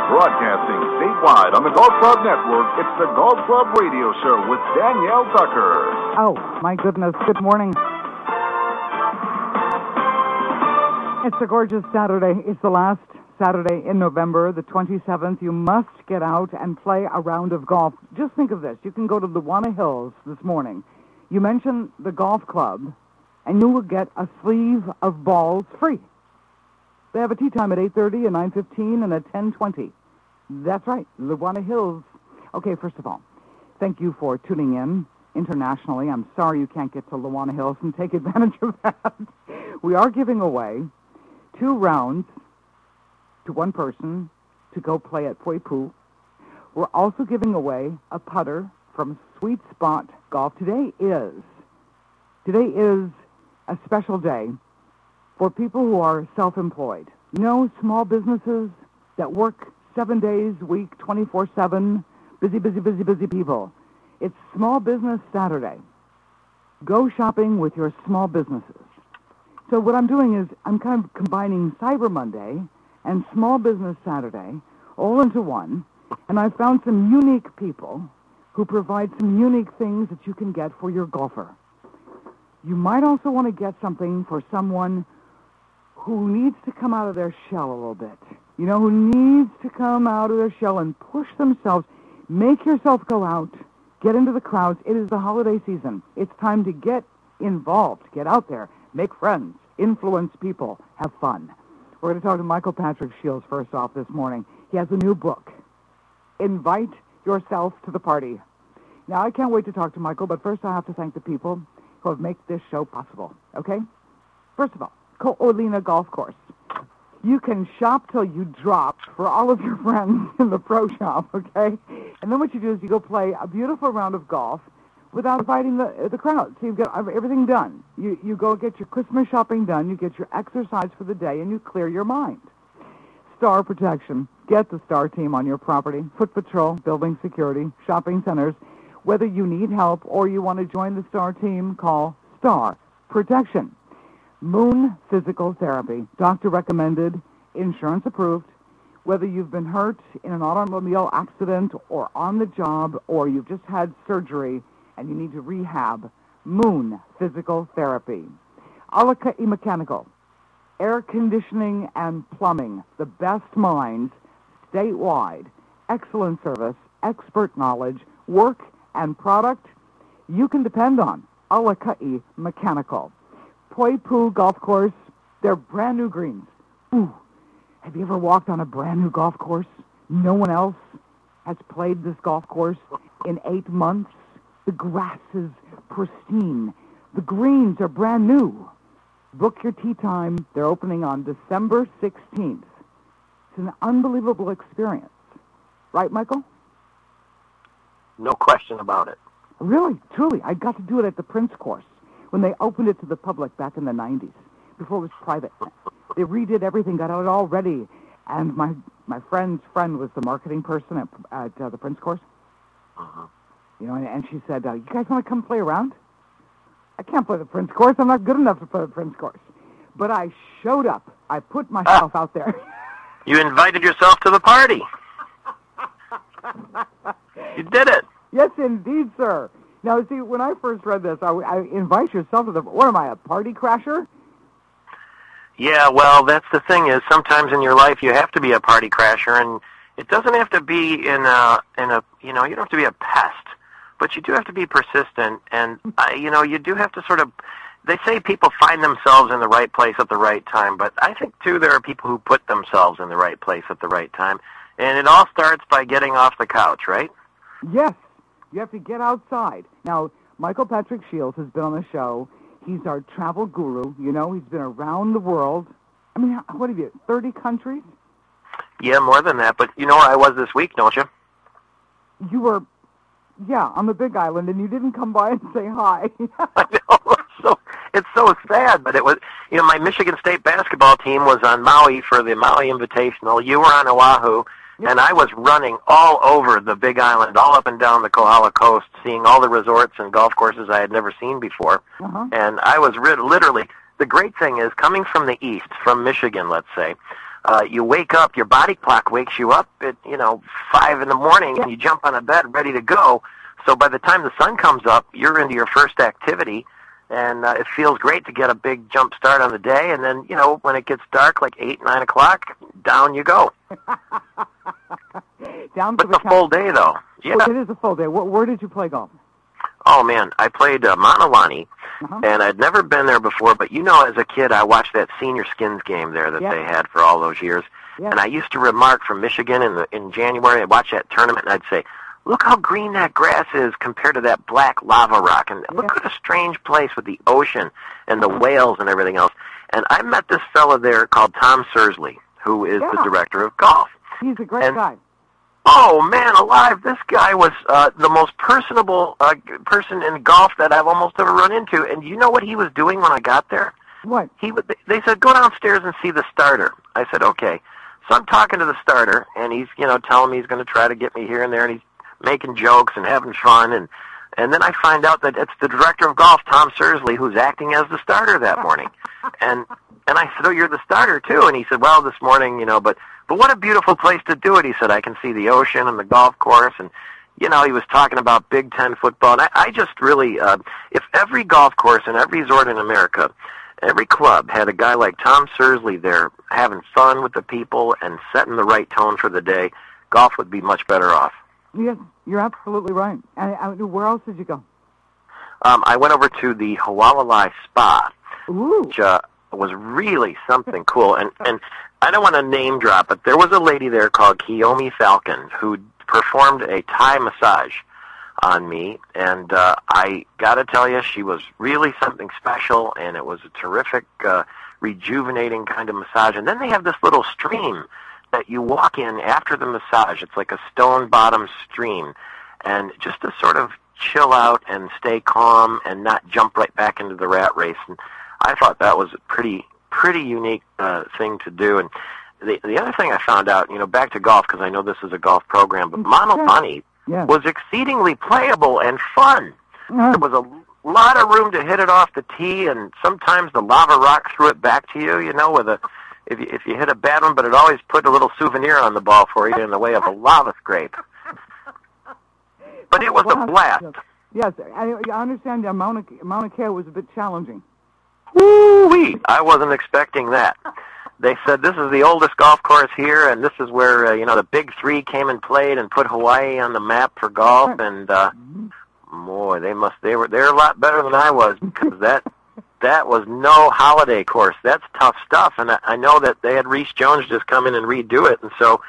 Broadcasting statewide on the Golf Club Network, it's the Golf Club Radio Show with Danielle Tucker. Oh, my goodness. Good morning. It's a gorgeous Saturday. It's the last Saturday in November, the 27th. You must get out and play a round of golf. Just think of this. You can go to Luana Hills this morning. You mention the golf club, and you will get a sleeve of balls free. They have a tee time at 8:30, a 9:15, and a 10:20. That's right, Luana Hills. Okay, first of all, thank you for tuning in internationally. I'm sorry you can't get to Luana Hills and take advantage of that. We are giving away 2 rounds to one person to go play at Pui Pu. We're also giving away a putter from Sweet Spot Golf. Today is a special day for people who are self-employed. You know, small businesses that work 7 days a week, 24/7, busy people. It's Small Business Saturday. Go shopping with your small businesses. So what I'm doing is I'm kind of combining Cyber Monday and Small Business Saturday all into one, and I found some unique people who provide some unique things that you can get for your golfer. You might also want to get something for someone who needs to come out of their shell a little bit. You know, who needs to come out of their shell and push themselves. Make yourself go out. Get into the crowds. It is the holiday season. It's time to get involved. Get out there. Make friends. Influence people. Have fun. We're going to talk to Michael Patrick Shields first off this morning. He has a new book, Invite Yourself to the Party. Now, I can't wait to talk to Michael, but first I have to thank the people who have made this show possible, okay? First of all, Ko'olina Golf Course. You can shop till you drop for all of your friends in the pro shop, okay? And then what you do is you go play a beautiful round of golf without fighting the crowd. So you've got everything done. You go get your Christmas shopping done, you get your exercise for the day, and you clear your mind. Star Protection. Get the Star team on your property. Foot Patrol, building security, shopping centers. Whether you need help or you want to join the Star team, call Star Protection. Moon Physical Therapy. Doctor recommended, insurance approved. Whether you've been hurt in an automobile accident or on the job or you've just had surgery and you need to rehab, Moon Physical Therapy. Alakai Mechanical. Air conditioning and plumbing. The best minds statewide. Excellent service, expert knowledge, work and product you can depend on. Alakai Mechanical. Pui Pu Golf Course, they're brand new greens. Ooh, have you ever walked on a brand new golf course? No one else has played this golf course in 8 months. The grass is pristine. The greens are brand new. Book your tee time. They're opening on December 16th. It's an unbelievable experience. Right, Michael? No question about it. Really, truly. I got to do it at the Prince Course when they opened it to the public back in the 90s, before it was private. They redid everything, got it all ready. And my friend's friend was the marketing person at the Prince Course. Uh-huh. You know, and she said, you guys want to come play around? I can't play the Prince Course. I'm not good enough to play the Prince Course. But I showed up. I put myself out there. You invited yourself to the party. You did it. Yes, indeed, sir. Now, see, when I first read this, I invite yourself to the... What am I, a party crasher? Yeah, well, that's the thing is sometimes in your life you have to be a party crasher, and it doesn't have to be you don't have to be a pest, but you do have to be persistent, and, you do have to sort of... They say people find themselves in the right place at the right time, but I think, too, there are people who put themselves in the right place at the right time, and it all starts by getting off the couch, right? Yes. You have to get outside. Now, Michael Patrick Shields has been on the show. He's our travel guru. You know, he's been around the world. I mean, what have you, 30 countries? Yeah, more than that. But you know where I was this week, don't you? You were, on the Big Island, and you didn't come by and say hi. I know. It's so sad, but it was, my Michigan State basketball team was on Maui for the Maui Invitational. You were on Oahu. And I was running all over the Big Island, all up and down the Kohala Coast, seeing all the resorts and golf courses I had never seen before. And I was literally, the great thing is, coming from the east, from Michigan, let's say, you wake up, your body clock wakes you up at 5 in the morning, and you jump on a bed ready to go. So by the time the sun comes up, you're into your first activity, and it feels great to get a big jump start on the day. And then when it gets dark, like 8, 9 o'clock, down you go. Down but the full day though. Yeah, well, it is a full day. Where did you play golf? Oh man, I played Manalani, and I'd never been there before. But as a kid, I watched that Senior Skins game there that they had for all those years. And I used to remark from Michigan in January. I'd watch that tournament, and I'd say, "Look how green that grass is compared to that black lava rock, and look at a strange place with the ocean and the whales and everything else." And I met this fella there called Tom Sursley, who is the director of golf. He's a great guy. Oh, man alive, this guy was the most personable person in golf that I've almost ever run into. And you know what he was doing when I got there? What? They said, go downstairs and see the starter. I said, okay. So I'm talking to the starter, and he's, telling me he's going to try to get me here and there, and he's making jokes and having fun. And then I find out that it's the director of golf, Tom Sursley, who's acting as the starter that morning. And I said, oh, you're the starter, too? And he said, well, this morning, but what a beautiful place to do it. He said, I can see the ocean and the golf course. And, he was talking about Big Ten football. And I just really, if every golf course and every resort in America, every club had a guy like Tom Sursley there having fun with the people and setting the right tone for the day, golf would be much better off. Yes, you're absolutely right. And where else did you go? I went over to the Hualalai Spa, Ooh. which was really something cool. And I don't want to name drop, but there was a lady there called Kiyomi Falcon who performed a Thai massage on me, and I got to tell you, she was really something special, and it was a terrific, rejuvenating kind of massage. And then they have this little stream that you walk in after the massage. It's like a stone-bottom stream, and just to sort of chill out and stay calm and not jump right back into the rat race. And I thought that was a pretty unique thing to do. And the other thing I found out, back to golf, because I know this is a golf program, but Manalani was exceedingly playable and fun. There was a lot of room to hit it off the tee, and sometimes the lava rock threw it back to you, with a if you hit a bad one, but it always put a little souvenir on the ball for you in the way of a lava scrape. But it was a blast. Yes, I understand Mauna Kea was a bit challenging. Woo-wee! I wasn't expecting that. They said this is the oldest golf course here, and this is where the Big Three came and played and put Hawaii on the map for golf. And boy, they're a lot better than I was, because that was no holiday course. That's tough stuff. And I know that they had Reese Jones just come in and redo it, and so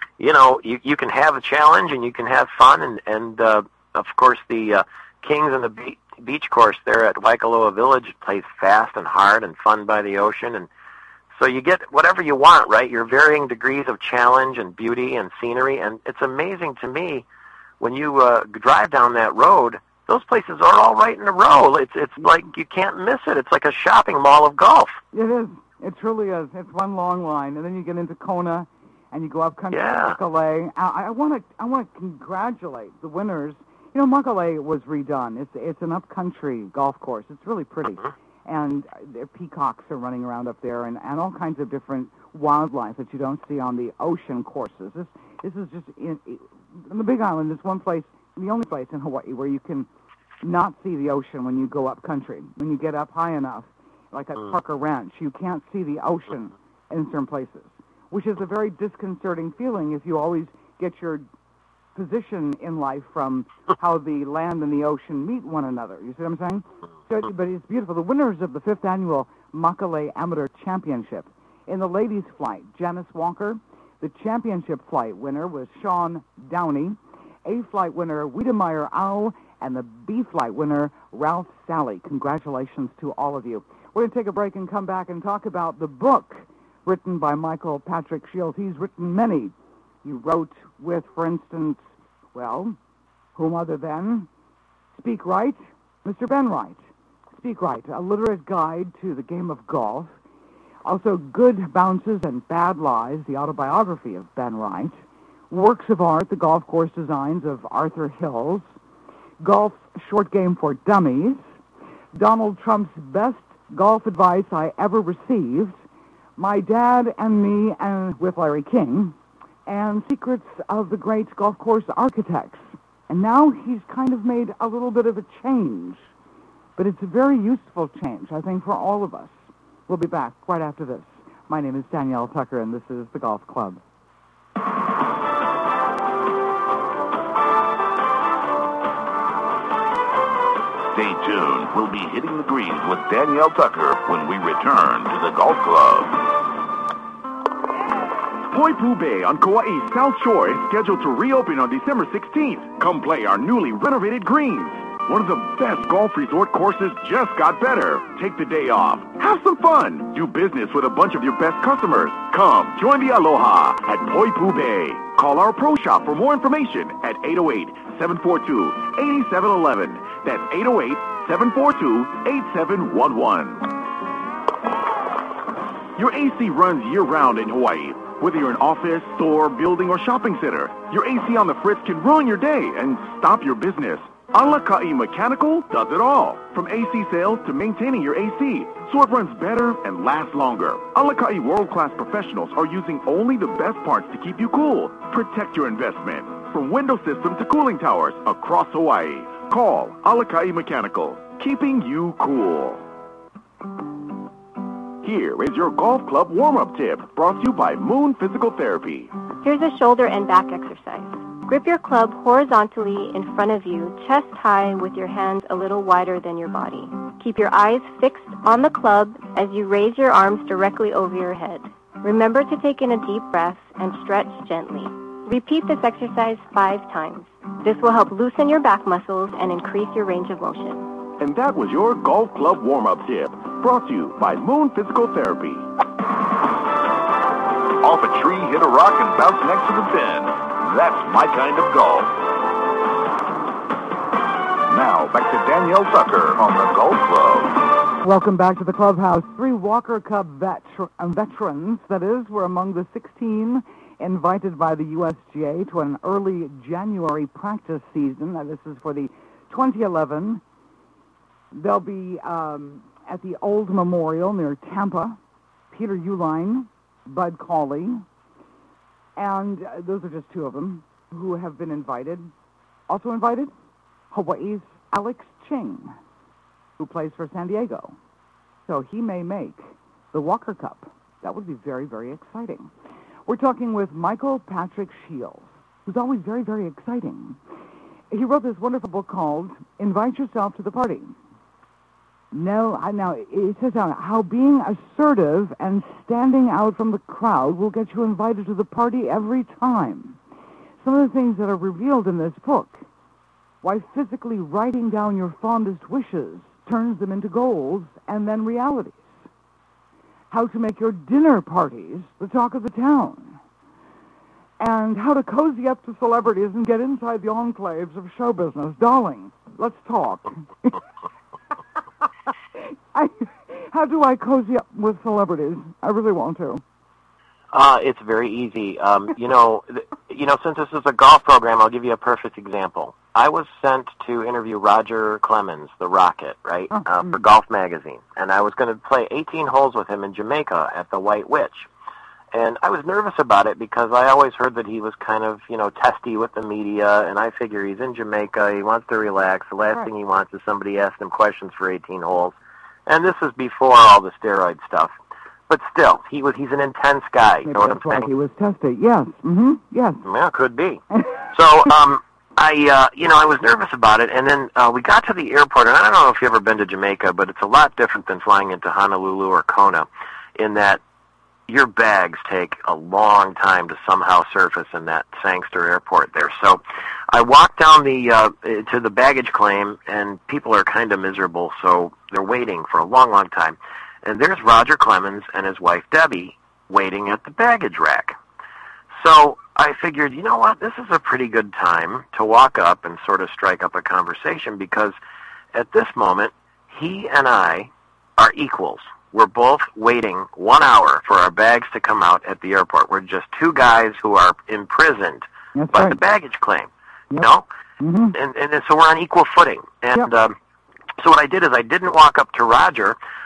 you can have a challenge and you can have fun, and of course the Kings and the beach course there at Waikoloa Village plays fast and hard and fun by the ocean, and so you get whatever you want, right? Your varying degrees of challenge and beauty and scenery, and it's amazing to me when you drive down that road. Those places are all right in a row. It's like you can't miss it. It's like a shopping mall of golf. It is. It truly is. It's one long line, and then you get into Kona, and you go up country to Makalei. I want to congratulate the winners. Makalei was redone. It's an up-country golf course. It's really pretty. And the peacocks are running around up there, and all kinds of different wildlife that you don't see on the ocean courses. This is just in the Big Island. It's one place, the only place in Hawaii where you can not see the ocean when you go up country. When you get up high enough, like at Parker Ranch, you can't see the ocean in certain places, which is a very disconcerting feeling if you always get your position in life from how the land and the ocean meet one another. You see what I'm saying? So, but it's beautiful. The winners of the 5th annual Makalei Amateur Championship. In the ladies' flight, Janice Walker. The championship flight winner was Sean Downey. A flight winner, Wiedemeyer Au. And the B flight winner, Ralph Sally. Congratulations to all of you. We're going to take a break and come back and talk about the book written by Michael Patrick Shields. He's written many. He wrote with, for instance, whom other than Speak Right, Mr. Ben Wright. Speak Right, a literate guide to the game of golf. Also, Good Bounces and Bad Lies, the autobiography of Ben Wright. Works of Art, the golf course designs of Arthur Hills. Golf's Short Game for Dummies. Donald Trump's Best Golf Advice I Ever Received. My Dad and Me, and with Larry King, and Secrets of the Great Golf Course Architects. And now he's kind of made a little bit of a change, but it's a very useful change, I think, for all of us. We'll be back right after this. My name is Danielle Tucker, and this is The Golf Club. Stay tuned. We'll be hitting the greens with Danielle Tucker when we return to the Golf Club. Poipu Bay on Kauai's South Shore is scheduled to reopen on December 16th. Come play our newly renovated greens. One of the best golf resort courses just got better. Take the day off. Have some fun. Do business with a bunch of your best customers. Come, join the aloha at Poipu Bay. Call our pro shop for more information at 808-742-8711. That's 808-742-8711. Your AC runs year-round in Hawaii. Whether you're an office, store, building, or shopping center, your AC on the fritz can ruin your day and stop your business. Alakai Mechanical does it all. From AC sales to maintaining your AC, so it runs better and lasts longer. Alakai world-class professionals are using only the best parts to keep you cool. Protect your investment. From window system to cooling towers across Hawaii. Call Alakai Mechanical, keeping you cool. Here is your golf club warm-up tip, brought to you by Moon Physical Therapy. Here's a shoulder and back exercise. Grip your club horizontally in front of you, chest high with your hands a little wider than your body. Keep your eyes fixed on the club as you raise your arms directly over your head. Remember to take in a deep breath and stretch gently. Repeat this exercise 5 times. This will help loosen your back muscles and increase your range of motion. And that was your golf club warm-up tip, brought to you by Moon Physical Therapy. Off a tree, hit a rock, and bounce next to the pin. That's my kind of golf. Now, back to Danielle Tucker on the Golf Club. Welcome back to the clubhouse. 3 Walker Cup veterans, that is, were among the 16 invited by the USGA to an early January practice season. Now, this is for the 2011. They'll be at the Old Memorial near Tampa. Peter Uihlein, Bud Cauley, and those are just 2 of them who have been invited. Also invited, Hawaii's Alex Ching, who plays for San Diego. So he may make the Walker Cup. That would be very, very exciting. We're talking with Michael Patrick Shields, who's always very, very exciting. He wrote this wonderful book called Invite Yourself to the Party. Now it says how being assertive and standing out from the crowd will get you invited to the party every time. Some of the things that are revealed in this book. Why physically writing down your fondest wishes turns them into goals and then realities. How to make your dinner parties the talk of the town. And how to cozy up to celebrities and get inside the enclaves of show business. Darling, let's talk. How do I cozy up with celebrities? I really want to. It's very easy. Since this is a golf program, I'll give you a perfect example. I was sent to interview Roger Clemens, the Rocket, right, for Golf Magazine. And I was going to play 18 holes with him in Jamaica at the White Witch. And I was nervous about it because I always heard that he was kind of, testy with the media. And I figure he's in Jamaica. He wants to relax. The last thing he wants is somebody asking him questions for 18 holes. And this is before all the steroid stuff. But still, he's an intense guy. You know what I'm saying? He was tested. Yes. Mm-hmm. Yes. Yeah, could be. So, I was nervous about it, and then we got to the airport, and I don't know if you've ever been to Jamaica, but it's a lot different than flying into Honolulu or Kona, in that your bags take a long time to somehow surface in that Sangster airport there. So I walked down to the baggage claim, and people are kind of miserable, so they're waiting for a long, long time. And there's Roger Clemens and his wife, Debbie, waiting at the baggage rack. So I figured, you know what, this is a pretty good time to walk up and sort of strike up a conversation, because at this moment, he and I are equals. We're both waiting 1 hour for our bags to come out at the airport. We're just 2 guys who are imprisoned by the baggage claim, you know? Mm-hmm. And so we're on equal footing. And so what I did is I didn't walk up to Roger.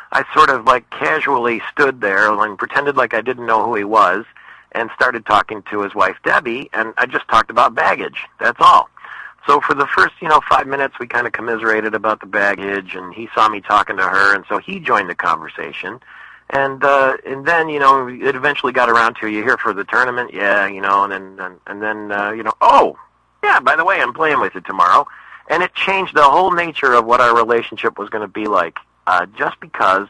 I sort of like casually stood there and pretended like I didn't know who he was and started talking to his wife, Debbie, and I just talked about baggage. That's all. So for the first, 5 minutes, we kind of commiserated about the baggage, and he saw me talking to her, and so he joined the conversation. And then, it eventually got around to, you here for the tournament? Yeah, and then, oh, yeah, by the way, I'm playing with you tomorrow. And it changed the whole nature of what our relationship was going to be like, just because,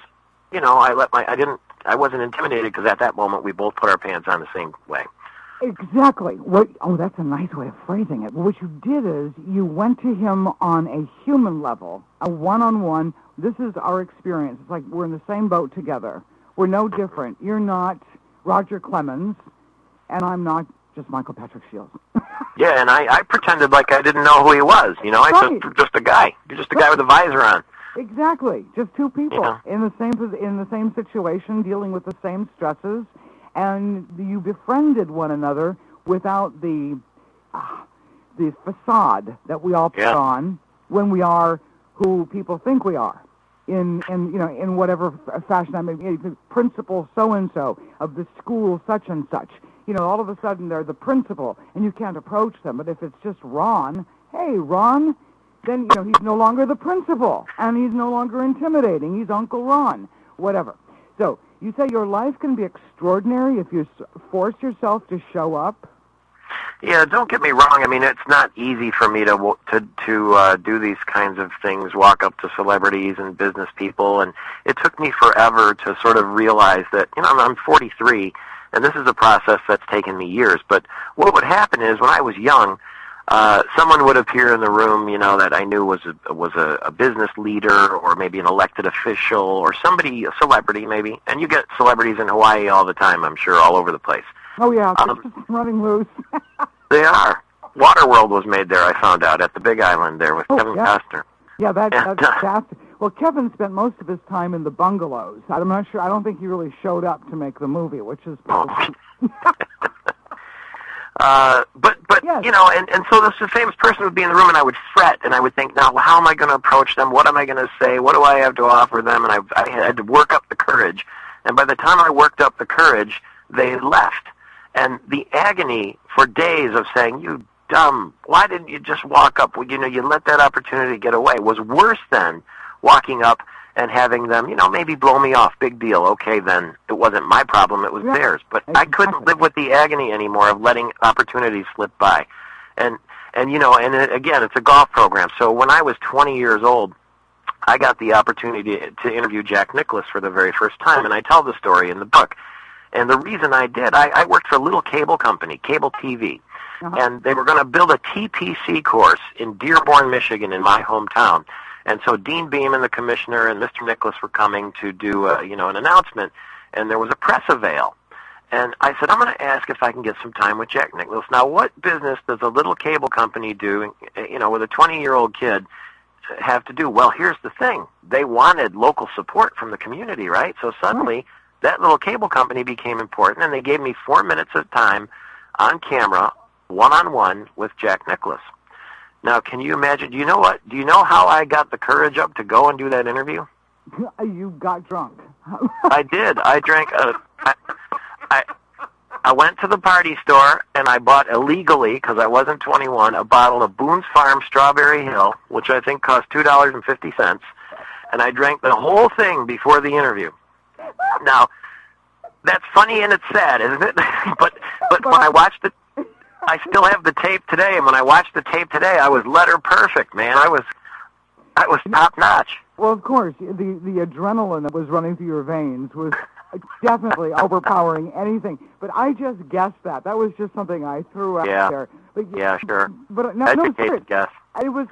I wasn't intimidated because at that moment we both put our pants on the same way. Exactly. That's a nice way of phrasing it. What you did is you went to him on a human level, a one-on-one. This is our experience. It's like we're in the same boat together. We're no different. You're not Roger Clemens, and I'm not just Michael Patrick Shields. Yeah, and I pretended like I didn't know who he was. I just a guy. You're just a guy with a visor on. Exactly. Just two people in the same situation, dealing with the same stresses. And you befriended one another without the facade that we all put on when we are who people think we are in whatever fashion. I mean, principal so and so of the school such and such. All of a sudden they're the principal, and you can't approach them. But if it's just Ron, hey Ron, then he's no longer the principal, and he's no longer intimidating. He's Uncle Ron, whatever. So. You say your life can be extraordinary if you force yourself to show up? Yeah, don't get me wrong. I mean, it's not easy for me to do these kinds of things, walk up to celebrities and business people, and it took me forever to sort of realize that, I'm 43, and this is a process that's taken me years. But what would happen is when I was young, someone would appear in the room, that I knew was a business leader or maybe an elected official or somebody, a celebrity maybe. And you get celebrities in Hawaii all the time, I'm sure, all over the place. Oh, yeah, just running loose. They are. Waterworld was made there, I found out, at the Big Island there with Kevin Costner. Yeah, that's fantastic. Well, Kevin spent most of his time in the bungalows. I'm not sure. I don't think he really showed up to make the movie, which is probably... But yes. And so this famous person would be in the room, and I would fret, and I would think, now, how am I going to approach them? What am I going to say? What do I have to offer them? And I had to work up the courage. And by the time I worked up the courage, they had left. And the agony for days of saying, you dumb, why didn't you just walk up? You let that opportunity get away was worse than walking up and having them, maybe blow me off. Big deal. Okay, then it wasn't my problem. It was theirs. But I couldn't live with the agony anymore of letting opportunities slip by. And again, it's a golf program. So when I was 20 years old, I got the opportunity to interview Jack Nicklaus for the very first time, and I tell the story in the book. And the reason I did, I worked for a little cable company, cable TV, and they were going to build a TPC course in Dearborn, Michigan, in my hometown. And so Dean Beeman, the commissioner, and Mr. Nicklaus were coming to do, an announcement, and there was a press avail. And I said, I'm going to ask if I can get some time with Jack Nicklaus. Now, what business does a little cable company do, with a 20-year-old kid have to do? Well, here's the thing. They wanted local support from the community, right? So suddenly, that little cable company became important, and they gave me 4 minutes of time on camera, one-on-one with Jack Nicklaus. Now, can you imagine? Do you know how I got the courage up to go and do that interview? You got drunk. I did. I drank I went to the party store, and I bought illegally, because I wasn't 21, a bottle of Boone's Farm Strawberry Hill, which I think cost $2.50, and I drank the whole thing before the interview. Now, that's funny and it's sad, isn't it? but when I watched it, I still have the tape today, and when I watched the tape today, I was letter perfect, man. I was top notch. Well, of course, the adrenaline that was running through your veins was definitely overpowering anything. But I just guessed that. That was just something I threw out there. But, yeah, sure. But educated guess. It was.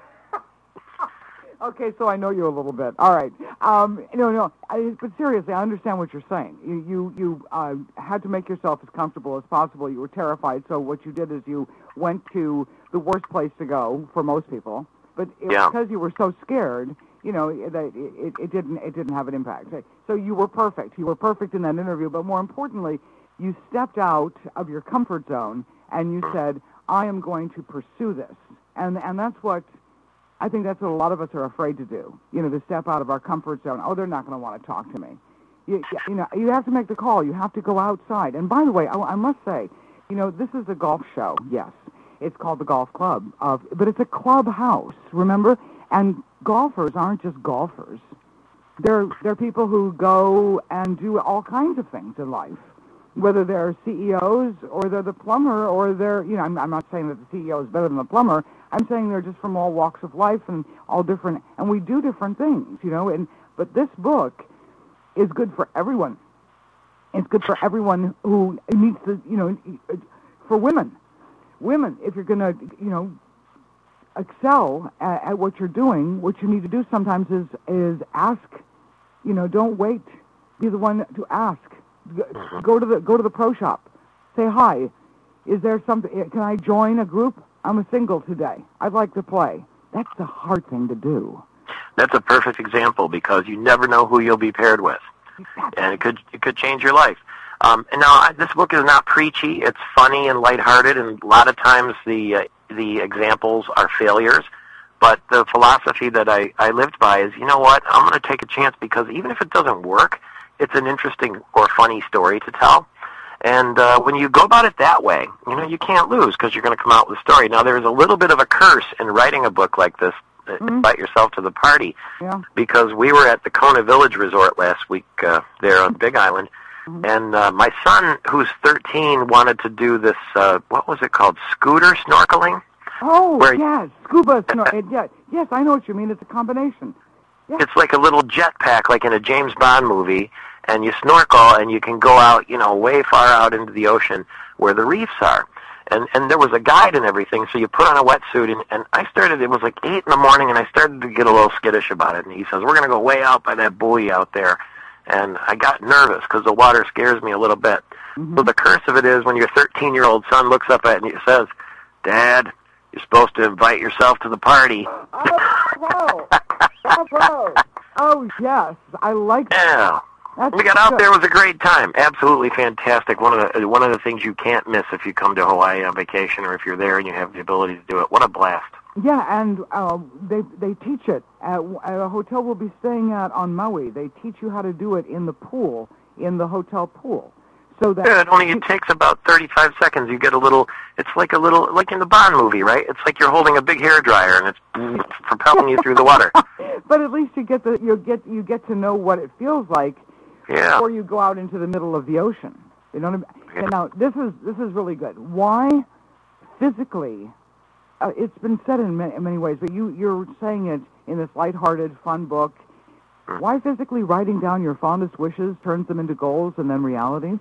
Okay, so I know you a little bit. All right. But seriously, I understand what you're saying. You had to make yourself as comfortable as possible. You were terrified, so what you did is you went to the worst place to go for most people. But because you were so scared, that it didn't have an impact. So you were perfect. You were perfect in that interview. But more importantly, you stepped out of your comfort zone and you said, "I am going to pursue this." And that's what I think that's what a lot of us are afraid to do, to step out of our comfort zone. Oh, they're not going to want to talk to me. You have to make the call. You have to go outside. And by the way, I must say, this is a golf show, yes. It's called the Golf Club, but it's a clubhouse, remember? And golfers aren't just golfers. They're people who go and do all kinds of things in life, whether they're CEOs or they're the plumber or they're, I'm not saying that the CEO is better than the plumber. I'm saying they're just from all walks of life and all different, and we do different things, but this book is good for everyone. It's good for everyone who needs to, for women. Women, if you're going to, excel at what you're doing, what you need to do sometimes is ask, don't wait. Be the one to ask. Go to the pro shop. Say, hi, is there something, can I join a group? I'm a single today. I'd like to play. That's a hard thing to do. That's a perfect example because you never know who you'll be paired with. And it could change your life. And now, this book is not preachy. It's funny and lighthearted, and a lot of times the examples are failures. But the philosophy that I lived by is, you know what, I'm going to take a chance because even if it doesn't work, it's an interesting or funny story to tell. And when you go about it that way, you can't lose because you're going to come out with a story. Now, there's a little bit of a curse in writing a book like this, invite yourself to the party, because we were at the Kona Village Resort last week there on Big Island, and my son, who's 13, wanted to do this, what was it called, scooter snorkeling? Oh, yes, scuba snorkeling. Yes, I know what you mean. It's a combination. Yeah. It's like a little jetpack, like in a James Bond movie, and you snorkel, and you can go out, way far out into the ocean where the reefs are. And there was a guide and everything, so you put on a wetsuit, and I started, it was like 8 in the morning, and I started to get a little skittish about it. And he says, we're going to go way out by that buoy out there. And I got nervous because the water scares me a little bit. So the curse of it is when your 13-year-old son looks up at it and he says, Dad, you're supposed to invite yourself to the party. Oh, yes, I like that. Yeah. We got out there. It was a great time. Absolutely fantastic. One of the things you can't miss if you come to Hawaii on vacation or if you're there and you have the ability to do it. What a blast. Yeah, and they teach it at a hotel we'll be staying at on Maui. They teach you how to do it in the pool, in the hotel pool. So that it only takes about 35 seconds. You get it's like in the Bond movie, right? It's like you're holding a big hairdryer and it's propelling you through the water. But at least you get to know what it feels like before you go out into the middle of the ocean. You know what I mean? Now, this is really good. Why physically? It's been said in many ways, but you're saying it in this lighthearted, fun book. Why physically writing down your fondest wishes turns them into goals and then realities?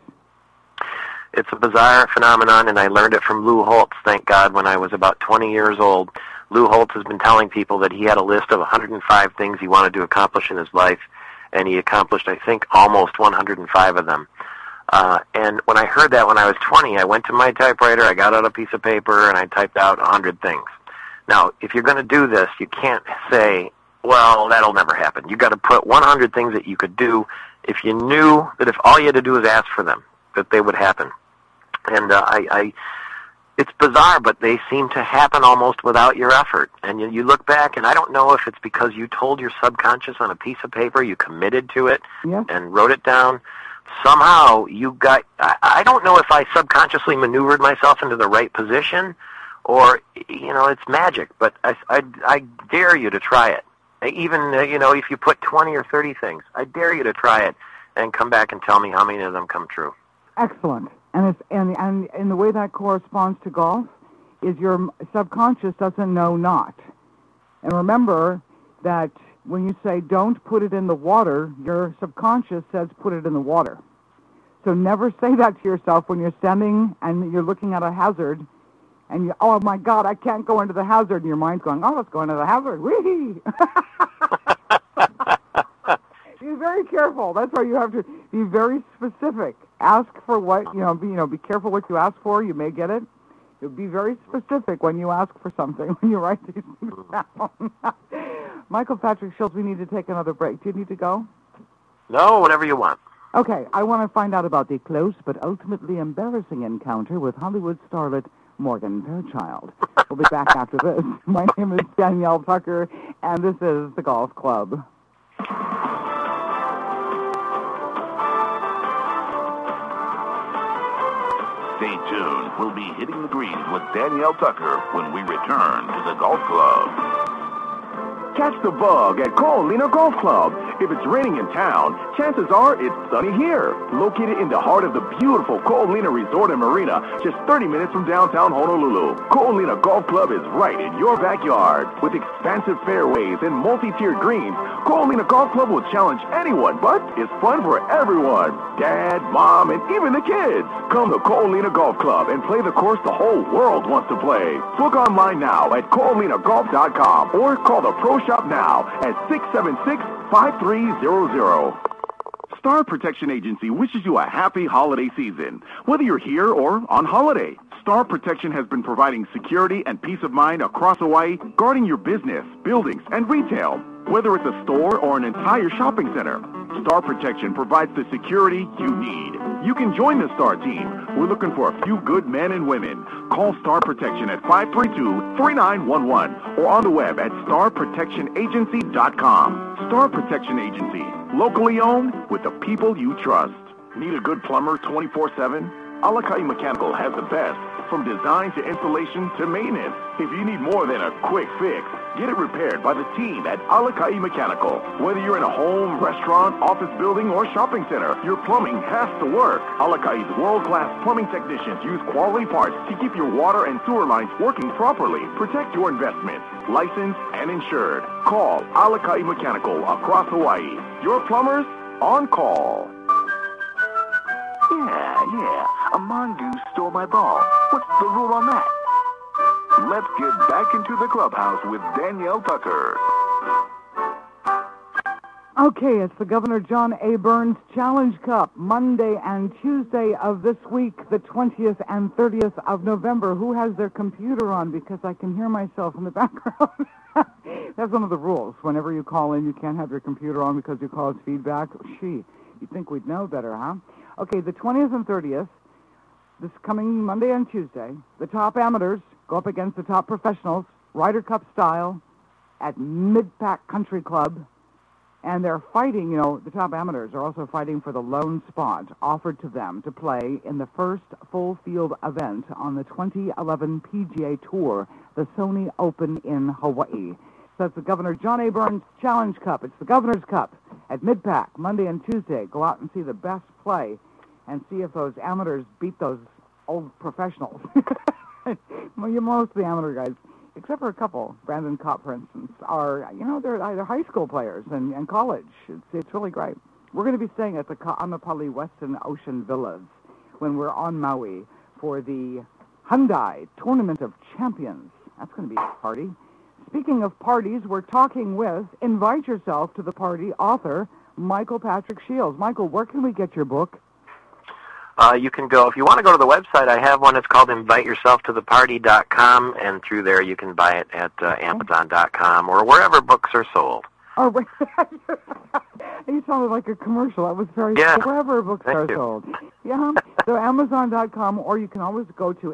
It's a bizarre phenomenon, and I learned it from Lou Holtz, thank God, when I was about 20 years old. Lou Holtz has been telling people that he had a list of 105 things he wanted to accomplish in his life, and he accomplished, I think, almost 105 of them. And when I heard that when I was 20, I went to my typewriter, I got out a piece of paper, and I typed out 100 things. Now, if you're going to do this, you can't say, well, that'll never happen. You've got to put 100 things that you could do if you knew that if all you had to do was ask for them, that they would happen. And it's bizarre, but they seem to happen almost without your effort. And you look back, and I don't know if it's because you told your subconscious on a piece of paper, you committed to it and wrote it down. Somehow you got, I don't know if I subconsciously maneuvered myself into the right position or, it's magic, but I dare you to try it. Even, if you put 20 or 30 things, I dare you to try it and come back and tell me how many of them come true. Excellent. And the way that corresponds to golf is your subconscious doesn't know not. And remember that when you say don't put it in the water, your subconscious says put it in the water. So never say that to yourself when you're standing and you're looking at a hazard and you, oh my God, I can't go into the hazard, and your mind's going, oh, let's go into the hazard. Whee! Be very careful. That's why you have to be very specific. Ask for what, be careful what you ask for. You may get it. You'll be very specific when you ask for something, when you write these things down. Michael Patrick Schultz, we need to take another break. Do you need to go? No, whatever you want. Okay, I want to find out about the close but ultimately embarrassing encounter with Hollywood starlet Morgan Fairchild. We'll be back after this. My name is Danielle Tucker, and this is the Golf Club. Stay tuned. We'll be hitting the greens with Danielle Tucker when we return to the Golf Club. Catch the bug at Coalina Golf Club. If it's raining in town, chances are it's sunny here. Located in the heart of the beautiful Coalina Resort and Marina, just 30 minutes from downtown Honolulu. Coalina Golf Club is right in your backyard. With expansive fairways and multi-tiered greens, Coalina Golf Club will challenge anyone, but it's fun for everyone. Dad, Mom, and even the kids. Come to Coalina Golf Club and play the course the whole world wants to play. Book online now at CoalinaGolf.com or call the Pro Shop now at 676-5300. Star Protection Agency wishes you a happy holiday season. Whether you're here or on holiday, Star Protection has been providing security and peace of mind across Hawaii, guarding your business, buildings, and retail. Whether it's a store or an entire shopping center, Star Protection provides the security you need. You can join the Star team. We're looking for a few good men and women. Call Star Protection at 532-3911 or on the web at starprotectionagency.com. Star Protection Agency, locally owned with the people you trust. Need a good plumber 24/7? Alakai Mechanical has the best, from design to installation to maintenance. If you need more than a quick fix, get it repaired by the team at Alakai Mechanical. Whether you're in a home, restaurant, office building, or shopping center, your plumbing has to work. Alakai's world-class plumbing technicians use quality parts to keep your water and sewer lines working properly. Protect your investments, licensed and insured. Call Alakai Mechanical across Hawaii. Your plumbers on call. Yeah. A mongoose stole my ball. What's the rule on that? Let's get back into the clubhouse with Danielle Tucker. Okay, it's the Governor John A. Burns Challenge Cup, Monday and Tuesday of this week, the 20th and 30th of November. Who has their computer on? Because I can hear myself in the background. That's one of the rules. Whenever you call in, you can't have your computer on because you cause feedback. You'd think we'd know better, huh? Okay, the 20th and 30th, this coming Monday and Tuesday, the top amateurs go up against the top professionals, Ryder Cup style, at Mid-Pac Country Club. And they're fighting, the top amateurs are also fighting for the lone spot offered to them to play in the first full-field event on the 2011 PGA Tour, the Sony Open in Hawaii. So it's the Governor John A. Burns Challenge Cup. It's the Governor's Cup at Mid-Pac, Monday and Tuesday. Go out and see the best play and see if those amateurs beat those old professionals. Most of the amateur guys, except for a couple, Brandon Kopp, for instance, are, they're either high school players and college. It's really great. We're going to be staying at the Ka'anapali Western Ocean Villas when we're on Maui for the Hyundai Tournament of Champions. That's going to be a party. Speaking of parties, we're talking with Invite Yourself to the Party author, Michael Patrick Shields. Michael, where can we get your book? You can go, if you want to go to the website, I have one. It's called InviteYourselfToTheParty.com, and through there you can buy it at Amazon.com or wherever books are sold. Oh, wait. You sounded like a commercial. That was very wherever books are sold. Yeah. So Amazon.com, or you can always go to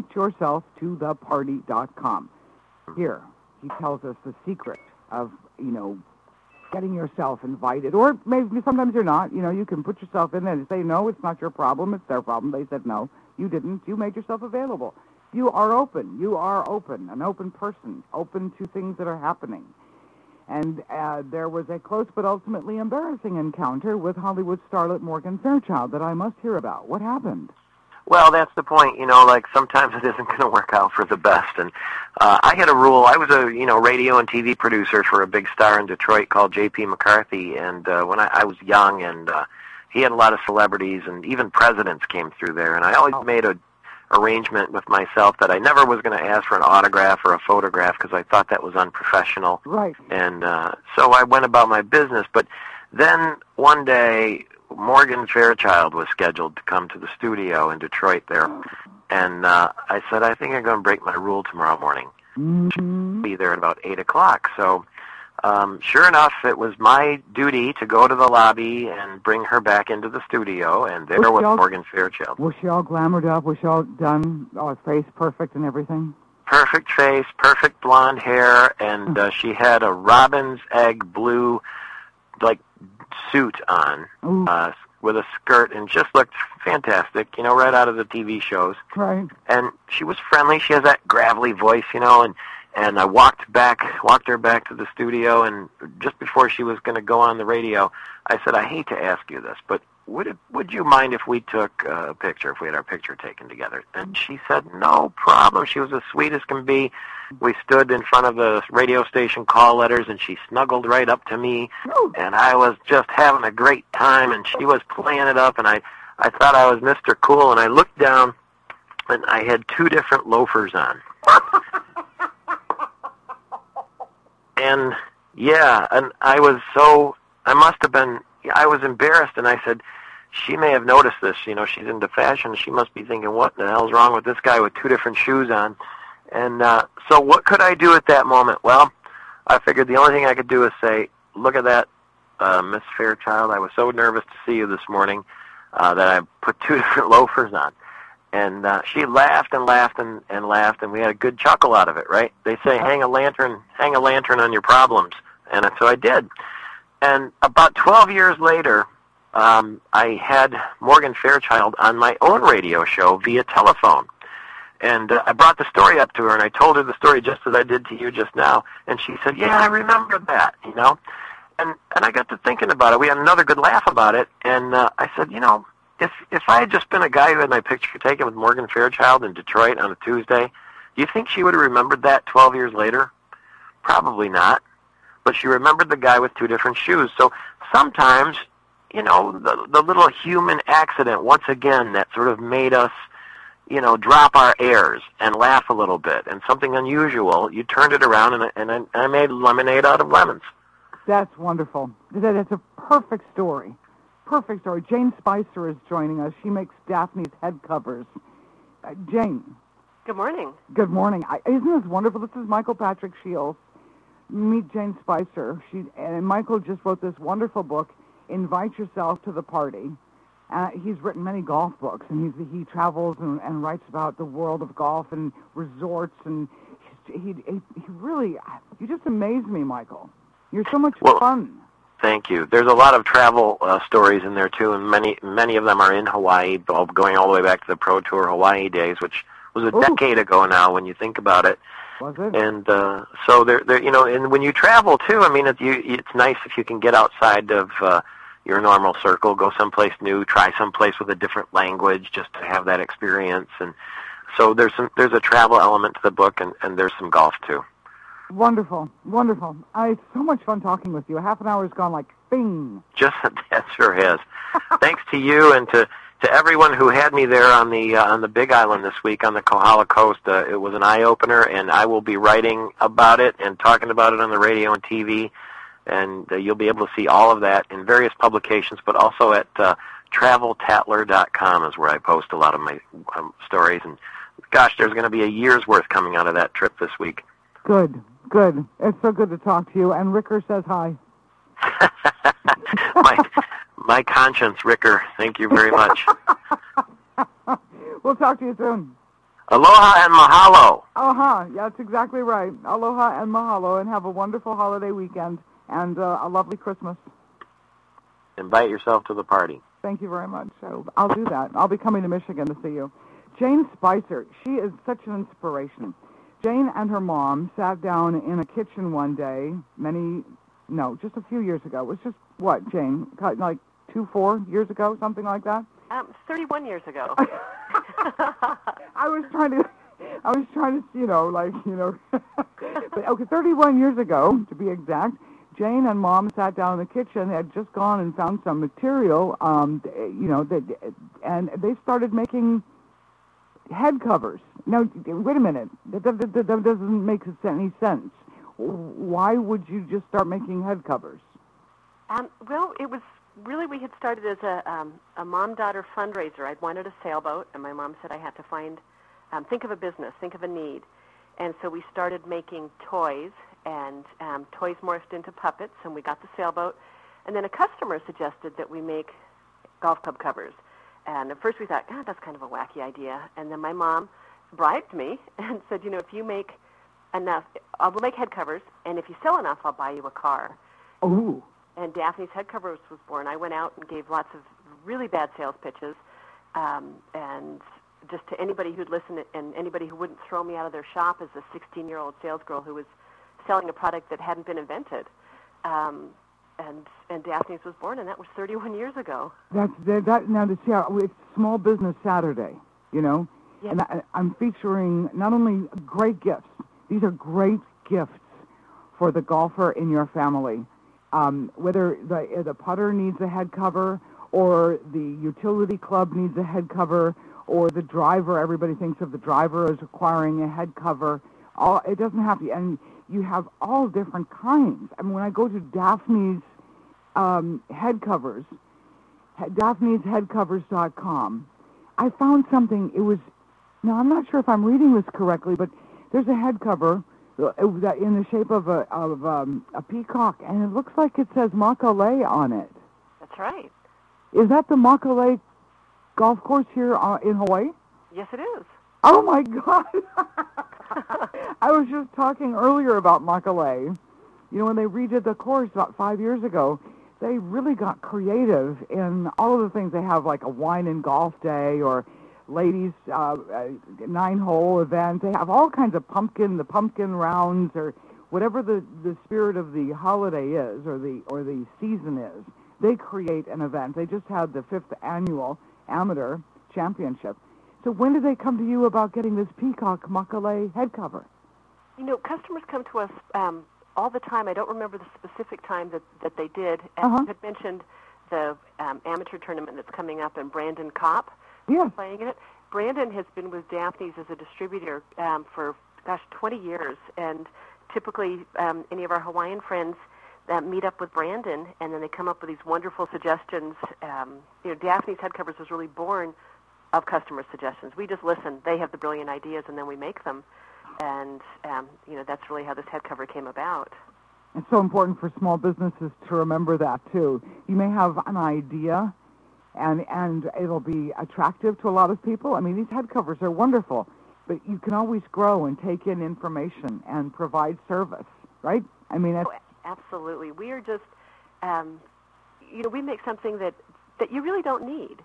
InviteYourselfToTheParty.com. Here, he tells us the secret of, getting yourself invited, or maybe sometimes you're not. You can put yourself in there and say, no, it's not your problem, it's their problem. They said, no, you didn't. You made yourself available. You are open. You are open, an open person, open to things that are happening. And there was a close but ultimately embarrassing encounter with Hollywood starlet Morgan Fairchild that I must hear about. What happened? Well, that's the point, sometimes it isn't going to work out for the best. And I had a rule. I was a, radio and TV producer for a big star in Detroit called J.P. McCarthy. And when I was young, and he had a lot of celebrities, and even presidents came through there. And I always made a arrangement with myself that I never was going to ask for an autograph or a photograph because I thought that was unprofessional. Right. And so I went about my business. But then one day, Morgan Fairchild was scheduled to come to the studio in Detroit there. And I said, I think I'm going to break my rule tomorrow morning. Mm-hmm. Be there at about 8 o'clock. So sure enough, it was my duty to go to the lobby and bring her back into the studio, and there was Morgan Fairchild. Was she all glamored up? Was she all done? Her face perfect and everything? Perfect face, perfect blonde hair, and she had a robin's egg blue, suit on, with a skirt, and just looked fantastic, right out of the TV shows. Right. And she was friendly. She has that gravelly voice, and I walked her back to the studio, and just before she was going to go on the radio, I said, I hate to ask you this, but would you mind if we took a picture, if we had our picture taken together? And she said, no problem. She was as sweet as can be. We stood in front of the radio station call letters, and she snuggled right up to me, and I was just having a great time, and she was playing it up, and I thought I was Mr. Cool, and I looked down, and I had 2 different loafers on. And, yeah, and I was embarrassed, and I said, she may have noticed this, she's into fashion, she must be thinking, what the hell's wrong with this guy with 2 different shoes on? And so what could I do at that moment? Well, I figured the only thing I could do is say, look at that, Miss Fairchild, I was so nervous to see you this morning that I put 2 different loafers on. And she laughed and laughed and laughed, and we had a good chuckle out of it, right? They say, hang a lantern on your problems. And so I did. And about 12 years later, I had Morgan Fairchild on my own radio show via telephone. And I brought the story up to her, and I told her the story just as I did to you just now. And she said, yeah, I remember that, And I got to thinking about it. We had another good laugh about it. And I said, if I had just been a guy who had my picture taken with Morgan Fairchild in Detroit on a Tuesday, do you think she would have remembered that 12 years later? Probably not. But she remembered the guy with 2 different shoes. So sometimes, the little human accident, once again, that sort of made us, drop our airs and laugh a little bit. And something unusual, you turned it around, and I made lemonade out of lemons. That's wonderful. That's a perfect story. Perfect story. Jane Spicer is joining us. She makes Daphne's head covers. Jane. Good morning. Good morning. Isn't this wonderful? This is Michael Patrick Shields. Meet Jane Spicer. And Michael just wrote this wonderful book, Invite Yourself to the Party. He's written many golf books, and he travels and writes about the world of golf and resorts, and he really, you just amaze me, Michael. You're so much fun. Thank you. There's a lot of travel stories in there, too, and many of them are in Hawaii, going all the way back to the Pro Tour Hawaii days, which was a decade ago now when you think about it. Was it? And so, and when you travel, too, I mean, it's nice if you can get outside of your normal circle, go someplace new, try someplace with a different language just to have that experience. And so there's a travel element to the book, and there's some golf, too. Wonderful, wonderful. It's so much fun talking with you. Half an hour has gone like bing. Just that sure has. Thanks to you and to everyone who had me there on the Big Island this week on the Kohala Coast. It was an eye-opener, and I will be writing about it and talking about it on the radio and TV, and you'll be able to see all of that in various publications, but also at TravelTatler.com is where I post a lot of my stories. And gosh, there's going to be a year's worth coming out of that trip this week. Good. Good. It's so good to talk to you. And Ricker says hi. my conscience, Ricker. Thank you very much. We'll talk to you soon. Aloha and mahalo. Yeah, that's exactly right. Aloha and mahalo, and have a wonderful holiday weekend and a lovely Christmas. Invite yourself to the party. Thank you very much. I'll do that. I'll be coming to Michigan to see you. Jane Spicer, she is such an inspiration. Jane and her mom sat down in a kitchen one day, just a few years ago. It was just, what, Jane, like 4 years ago, something like that? 31 years ago. I was trying to, but okay, 31 years ago, to be exact, Jane and Mom sat down in the kitchen. They had just gone and found some material, and they started making head covers. Now, wait a minute. That doesn't make any sense. Why would you just start making head covers? Well, it was really, we had started as a mom-daughter fundraiser. I'd wanted a sailboat, and my mom said I had to think of a business, think of a need. And so we started making toys, and toys morphed into puppets, and we got the sailboat. And then a customer suggested that we make golf club covers. And at first we thought, God, that's kind of a wacky idea. And then my mom bribed me and said, if you make enough, we'll make head covers, and if you sell enough, I'll buy you a car. Ooh. And Daphne's Head Covers was born. I went out and gave lots of really bad sales pitches, and just to anybody who'd listen and anybody who wouldn't throw me out of their shop as a 16-year-old salesgirl who was selling a product that hadn't been invented. And Daphne's was born, and that was 31 years ago. Now, it's Small Business Saturday, Yes. And I'm featuring not only great gifts, these are great gifts for the golfer in your family. Whether the putter needs a head cover, or the utility club needs a head cover, or the driver, everybody thinks of the driver as requiring a head cover. It doesn't have to, and you have all different kinds. I mean, when I go to Daphne's head covers, Daphne'sHeadCovers.com, I found something. Now I'm not sure if I'm reading this correctly, but there's a head cover in the shape of a peacock, and it looks like it says Makalei on it. That's right. Is that the Makalei golf course here in Hawaii? Yes, it is. Oh, my God. I was just talking earlier about Makalei. When they redid the course about 5 years ago, they really got creative in all of the things. They have like a wine and golf day, or ladies' 9-hole event. They have all kinds of the pumpkin rounds, or whatever the spirit of the holiday is, or the season is. They create an event. They just had the 5th annual amateur championship. So when did they come to you about getting this peacock Makalei head cover? Customers come to us all the time. I don't remember the specific time that they did. Uh-huh. You had mentioned the amateur tournament that's coming up, and Brandon Kopp Yes. playing in it. Brandon has been with Daphne's as a distributor for, 20 years, and typically any of our Hawaiian friends meet up with Brandon, and then they come up with these wonderful suggestions. Daphne's Head Covers was really born of customer suggestions. We just listen. They have the brilliant ideas, and then we make them. And, that's really how this head cover came about. It's so important for small businesses to remember that, too. You may have an idea, and it'll be attractive to a lot of people. I mean, these head covers are wonderful, but you can always grow and take in information and provide service, right? I mean, that's... Absolutely. We are just, we make something that you really don't need.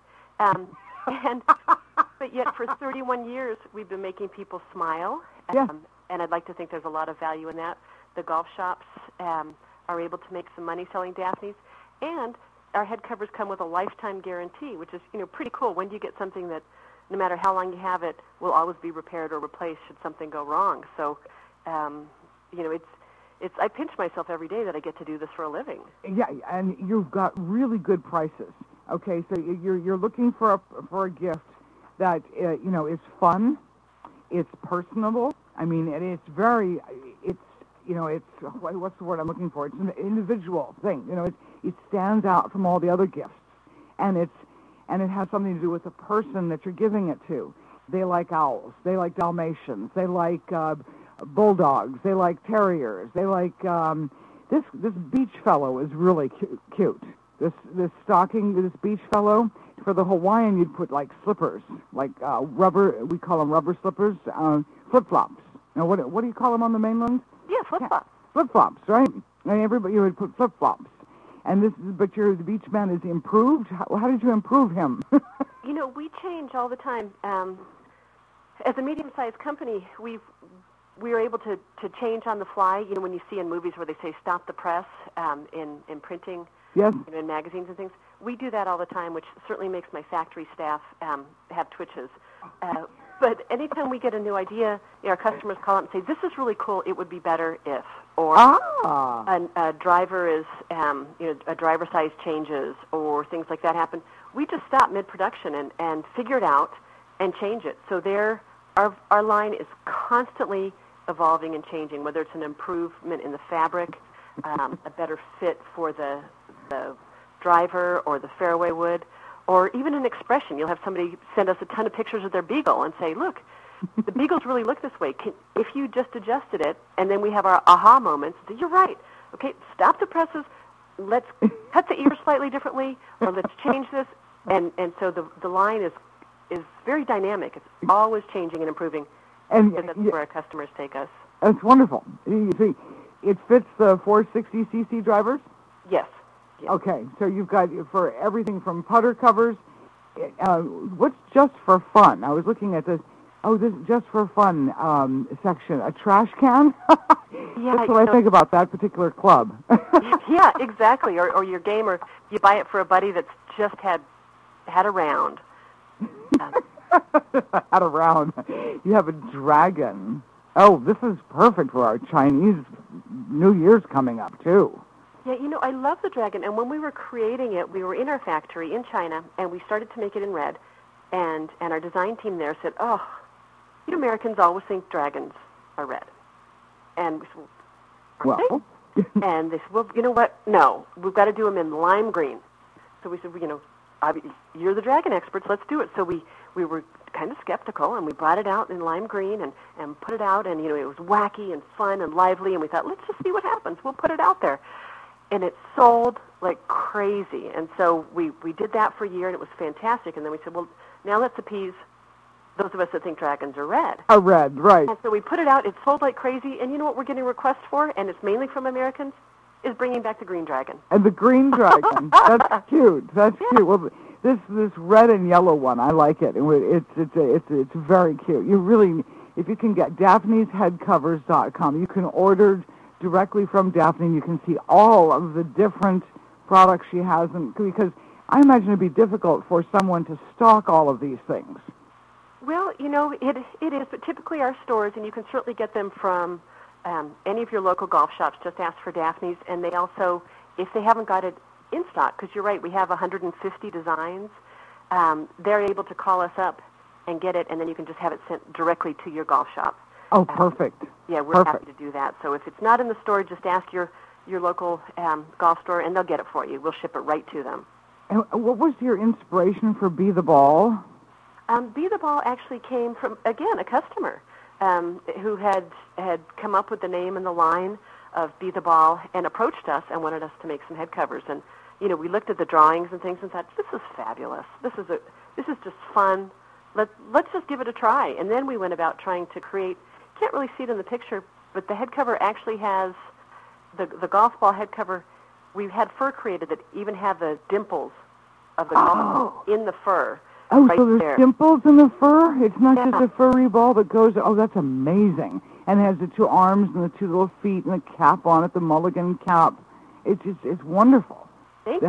But yet for 31 years, we've been making people smile. Yes. And I'd like to think there's a lot of value in that. The golf shops are able to make some money selling Daphne's. And our head covers come with a lifetime guarantee, which is, pretty cool. When do you get something that, no matter how long you have it, will always be repaired or replaced should something go wrong? So, I pinch myself every day that I get to do this for a living. Yeah, and you've got really good prices. Okay, so you're looking for a gift that is fun, it's personable. I mean, it's what's the word I'm looking for? It's an individual thing. It stands out from all the other gifts, and it has something to do with the person that you're giving it to. They like owls. They like Dalmatians. They like bulldogs. They like terriers. They like this beach fellow is really cute. This beach fellow. For the Hawaiian, you'd put like slippers, like rubber. We call them rubber slippers, flip-flops. Now, what do you call them on the mainland? Yeah, flip-flops. Flip-flops, right? And everybody would put flip-flops. And the beach man is improved. How did you improve him? We change all the time. As a medium-sized company, we are able to change on the fly. When you see in movies where they say "stop the press" in printing, yes, in magazines and things, we do that all the time, which certainly makes my factory staff have twitches. But anytime we get a new idea, our customers call up and say, "This is really cool. It would be better if," or a driver is, a driver size changes, or things like that happen. We just stop mid-production and figure it out and change it. So our line is constantly evolving and changing, whether it's an improvement in the fabric, a better fit for the driver or the fairway wood, or even an expression. You'll have somebody send us a ton of pictures of their beagle and say, "Look, the beagles really look this way. If you just adjusted it, and then we have our aha moments, you're right. Okay, stop the presses. Let's cut the ears slightly differently, or let's change this. And so the line is very dynamic. It's always changing and improving. And that's where our customers take us. That's wonderful. You see, it fits the 460cc drivers? Yes. Okay, so you've got for everything from putter covers. What's just for fun? I was looking at this. Oh, this just for fun section. A trash can? Yeah, that's what I think about that particular club. Yeah, exactly. Or your game, or you buy it for a buddy that's just had a round. Had a round. You have a dragon. Oh, this is perfect for our Chinese New Year's coming up, too. Yeah, I love the dragon. And when we were creating it, we were in our factory in China, and we started to make it in red. And our design team there said, oh, Americans always think dragons are red. And we said, well, and they said, well, you know what? No, we've got to do them in lime green. So we said, you're the dragon experts. Let's do it. So we were kind of skeptical, and we brought it out in lime green and put it out, and it was wacky and fun and lively, and we thought, let's just see what happens. We'll put it out there. And it sold like crazy. And so we did that for a year, and it was fantastic. And then we said, well, now let's appease those of us that think dragons are red. Are red, right. And so we put it out. It sold like crazy. And you know what we're getting requests for, and it's mainly from Americans, is bringing back the green dragon. And the green dragon. That's cute. That's cute. Well, this red and yellow one, I like it. It's very cute. You really, if you can get Daphne'sHeadCovers.com, you can order directly from Daphne. You can see all of the different products she has, because I imagine it'd be difficult for someone to stock all of these things. Well, it is, but typically our stores, and you can certainly get them from any of your local golf shops, just ask for Daphne's, and they also, if they haven't got it in stock, because you're right, we have 150 designs, they're able to call us up and get it, and then you can just have it sent directly to your golf shop. Oh, perfect. Yeah, we're happy to do that. So if it's not in the store, just ask your local golf store, and they'll get it for you. We'll ship it right to them. And what was your inspiration for Be the Ball? Be the Ball actually came from, again, a customer who had come up with the name and the line of Be the Ball and approached us and wanted us to make some head covers. And, we looked at the drawings and things and thought, this is fabulous. This is just fun. Let's just give it a try. And then we went about trying to create, can't really see it in the picture, but the head cover actually has the golf ball head cover. We had fur created that even have the dimples of the golf ball in the fur. Oh, right so there's there. Dimples in the fur? It's not just a furry ball that goes, that's amazing. And it has the two arms and the two little feet and the cap on it, the mulligan cap. It's wonderful. Thank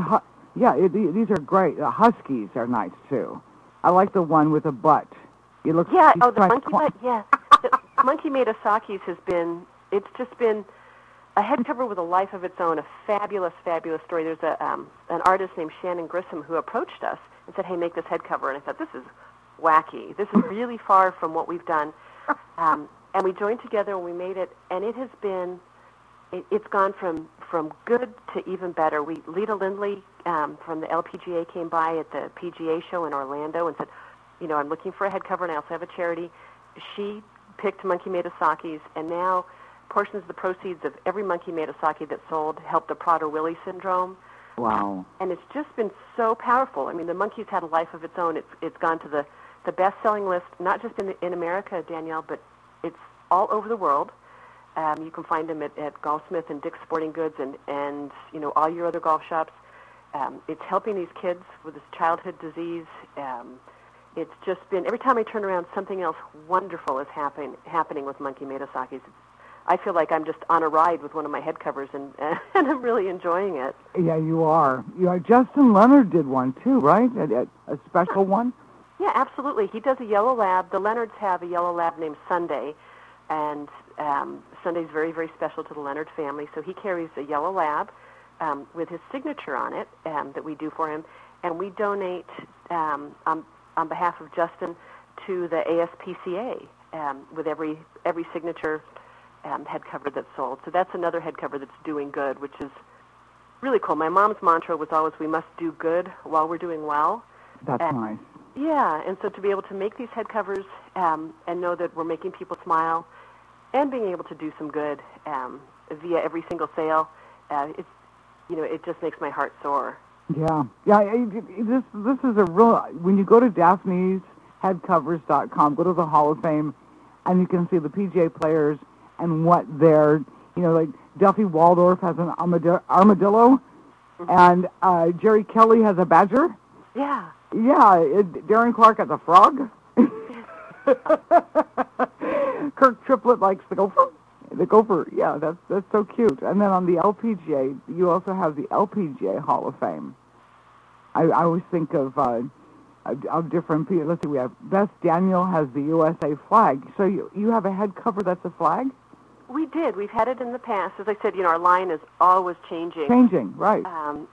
you. These are great. The Huskies are nice, too. I like the one with a butt. It looks the monkey butt, yeah. The Monkey Made of Sakis it's just been a head cover with a life of its own, a fabulous, fabulous story. There's an artist named Shannon Grissom who approached us and said, hey, make this head cover. And I thought, this is wacky. This is really far from what we've done. And we joined together and we made it, and it has been, it's gone from good to even better. Lita Lindley from the LPGA came by at the PGA show in Orlando and said, I'm looking for a head cover, and I also have a charity. She picked Monkey Made of Sakis, and now portions of the proceeds of every Monkey Made of Sake that's sold help the Prader-Willi syndrome. Wow. And it's just been so powerful. I mean, the monkey's had a life of its own. It's gone to the best-selling list, not just in America, Danielle, but it's all over the world. You can find them at Golfsmith and Dick's Sporting Goods and all your other golf shops. It's helping these kids with this childhood disease. It's just been, every time I turn around, something else wonderful is happening with Monkey Made of Sakis. I feel like I'm just on a ride with one of my head covers, and I'm really enjoying it. Yeah, you are. Justin Leonard did one, too, right? A special one? Yeah, absolutely. He does a yellow lab. The Leonards have a yellow lab named Sunday, and Sunday's very, very special to the Leonard family. So he carries a yellow lab with his signature on it that we do for him, and we donate on behalf of Justin to the ASPCA with every signature head cover that's sold. So that's another head cover that's doing good, which is really cool. My mom's mantra was always, we must do good while we're doing well. That's nice. Yeah, and so to be able to make these head covers and know that we're making people smile and being able to do some good via every single sale, it just makes my heart soar. Yeah. This is a real. When you go to Daphne'sHeadcovers.com, go to the Hall of Fame, and you can see the PGA players and what they're. Like Duffy Waldorf has an armadillo, and Jerry Kelly has a badger. Yeah. Yeah. Darren Clark has a frog. Kirk Triplett likes the gopher. The gopher, yeah, that's so cute. And then on the LPGA, you also have the LPGA Hall of Fame. I always think of different people. Let's see, we have Beth Daniel has the USA flag. So you have a head cover that's a flag? We did. We've had it in the past. As I said, our line is always changing. Changing, right.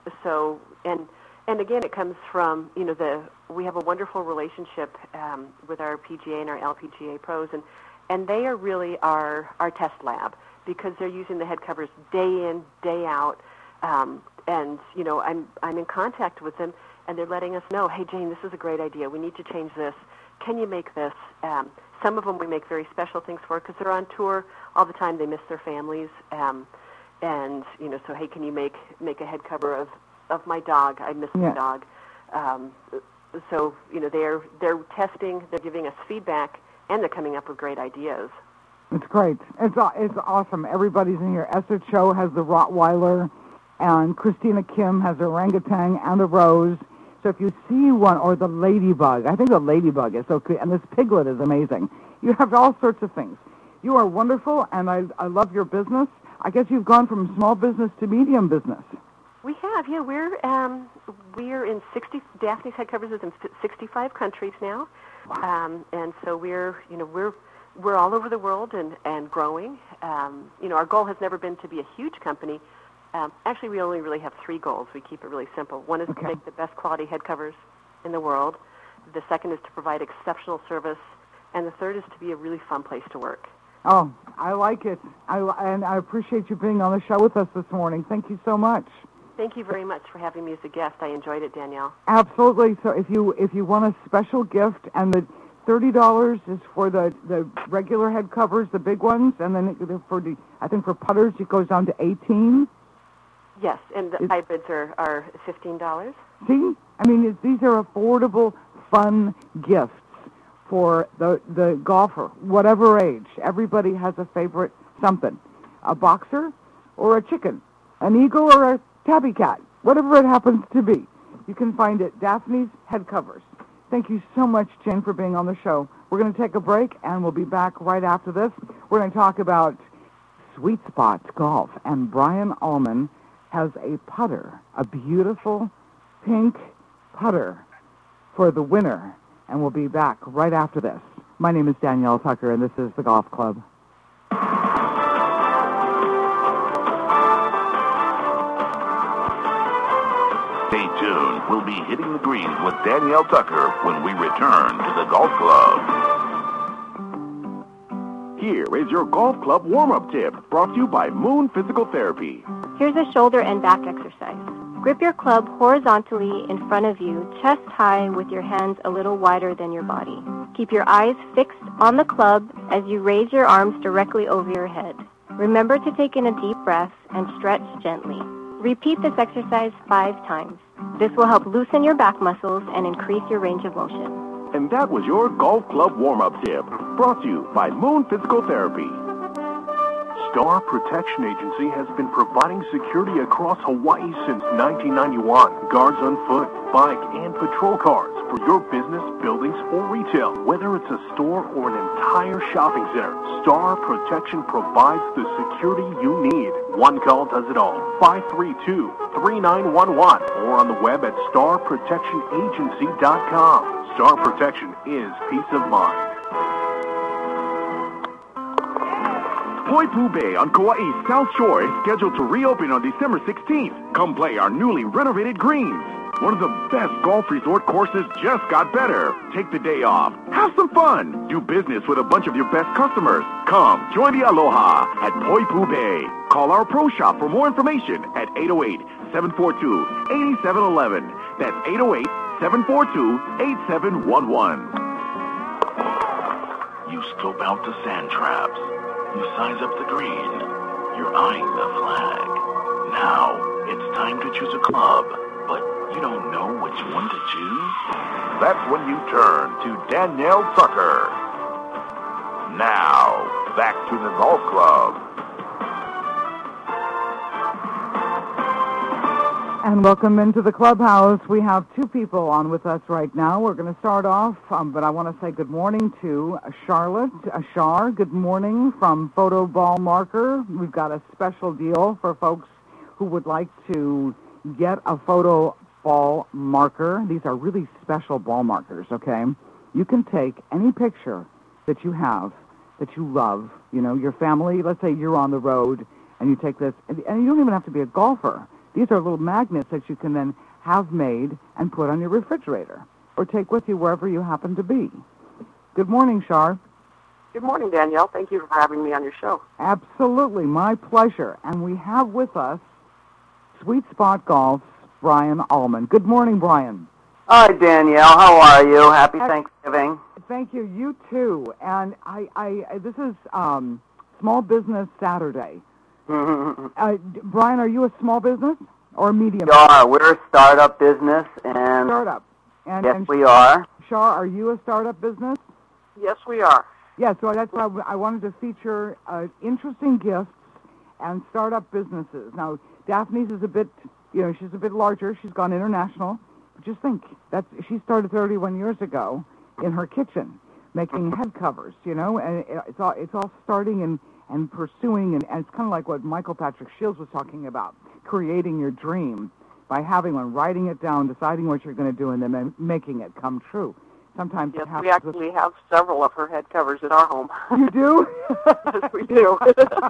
And again, it comes from, we have a wonderful relationship with our PGA and our LPGA pros, and they are really our test lab because they're using the head covers day in, day out. I'm in contact with them, and they're letting us know, hey, Jane, this is a great idea. We need to change this. Can you make this? Some of them we make very special things for because they're on tour all the time. They miss their families. So, hey, can you make a head cover of my dog? I miss my dog. So, they're testing, they're giving us feedback, and they're coming up with great ideas. It's great. It's awesome. Everybody's in here. Esther Cho has the Rottweiler, and Christina Kim has the orangutan and the rose. So if you see one, or the ladybug, I think the ladybug is so cute, and this piglet is amazing. You have all sorts of things. You are wonderful, and I love your business. I guess you've gone from small business to medium business. We have, yeah. We're in 60. Daphne's Head Covers is in 65 countries now. Wow. And so we're all over the world and growing. Our goal has never been to be a huge company. Actually, we only really have 3 goals. We keep it really simple. One is to make the best quality head covers in the world. The second is to provide exceptional service. And the third is to be a really fun place to work. Oh, I like it. And I appreciate you being on the show with us this morning. Thank you so much. Thank you very much for having me as a guest. I enjoyed it, Danielle. Absolutely. So if you want a special gift, and the $30 is for the regular head covers, the big ones, and then for putters it goes down to $18. Yes, and the hybrids are $15. See, these are affordable, fun gifts for the golfer, whatever age. Everybody has a favorite something, a boxer or a chicken, an eagle or a tabby cat, whatever it happens to be. You can find it, Daphne's Head Covers. Thank you so much, Jen, for being on the show. We're going to take a break, and we'll be back right after this. We're going to talk about Sweet Spot Golf, and Brian Allman has a putter, a beautiful pink putter for the winner, and we'll be back right after this. My name is Danielle Tucker, and this is the Golf Club. Stay tuned. We'll be hitting the greens with Danielle Tucker when we return to the Golf Club. Here is your Golf Club warm-up tip, brought to you by Moon Physical Therapy. Here's a shoulder and back exercise. Grip your club horizontally in front of you, chest high with your hands a little wider than your body. Keep your eyes fixed on the club as you raise your arms directly over your head. Remember to take in a deep breath and stretch gently. Repeat this exercise 5 times. This will help loosen your back muscles and increase your range of motion. And that was your Golf Club warm-up tip, brought to you by Moon Physical Therapy. Star Protection Agency has been providing security across Hawaii since 1991. Guards on foot, bike, and patrol cars for your business, buildings, or retail. Whether it's a store or an entire shopping center, Star Protection provides the security you need. One call does it all. 532-3911 or on the web at starprotectionagency.com. Star Protection is peace of mind. Poipu Bay on Kauai's South Shore is scheduled to reopen on December 16th. Come play our newly renovated greens. One of the best golf resort courses just got better. Take the day off. Have some fun. Do business with a bunch of your best customers. Come, join the aloha at Poipu Bay. Call our pro shop for more information at 808-742-8711. That's 808-742-8711. You scope out the sand traps. You size up the green. You're eyeing the flag. Now, it's time to choose a club, but you don't know which one to choose? That's when you turn to Danielle Tucker. Now, back to the golf club. And welcome into the clubhouse. We have two people on with us right now. We're going to start off, but I want to say good morning to Charlotte. Char, good morning from Photo Ball Marker. We've got a special deal for folks who would like to get a photo ball marker. These are really special ball markers, okay? You can take any picture that you have that you love, you know, your family. Let's say you're on the road and you take this, and you don't even have to be a golfer. These are little magnets that you can then have made and put on your refrigerator or take with you wherever you happen to be. Good morning, Char. Good morning, Danielle. Thank you for having me on your show. Absolutely, my pleasure. And we have with us Sweet Spot Golf's Brian Allman. Good morning, Brian. Hi, Danielle. How are you? Happy Thanksgiving. Thank you. You too. And this is Small Business Saturday. Brian, are you a small business or a medium? We are. We're a startup business. And startup. Yes, we are. Char, are you a startup business? Yes, we are. Yeah, so that's why I wanted to feature interesting gifts and startup businesses. Now, Daphne's is a bit, she's a bit larger. She's gone international. But just think, she started 31 years ago in her kitchen making head covers, and it's all starting and pursuing, and it's kind of like what Michael Patrick Shields was talking about, creating your dream by having one, writing it down, deciding what you're going to do, and then making it come true. Sometimes yes, we actually have several of her head covers in our home. You do? Yes, we do.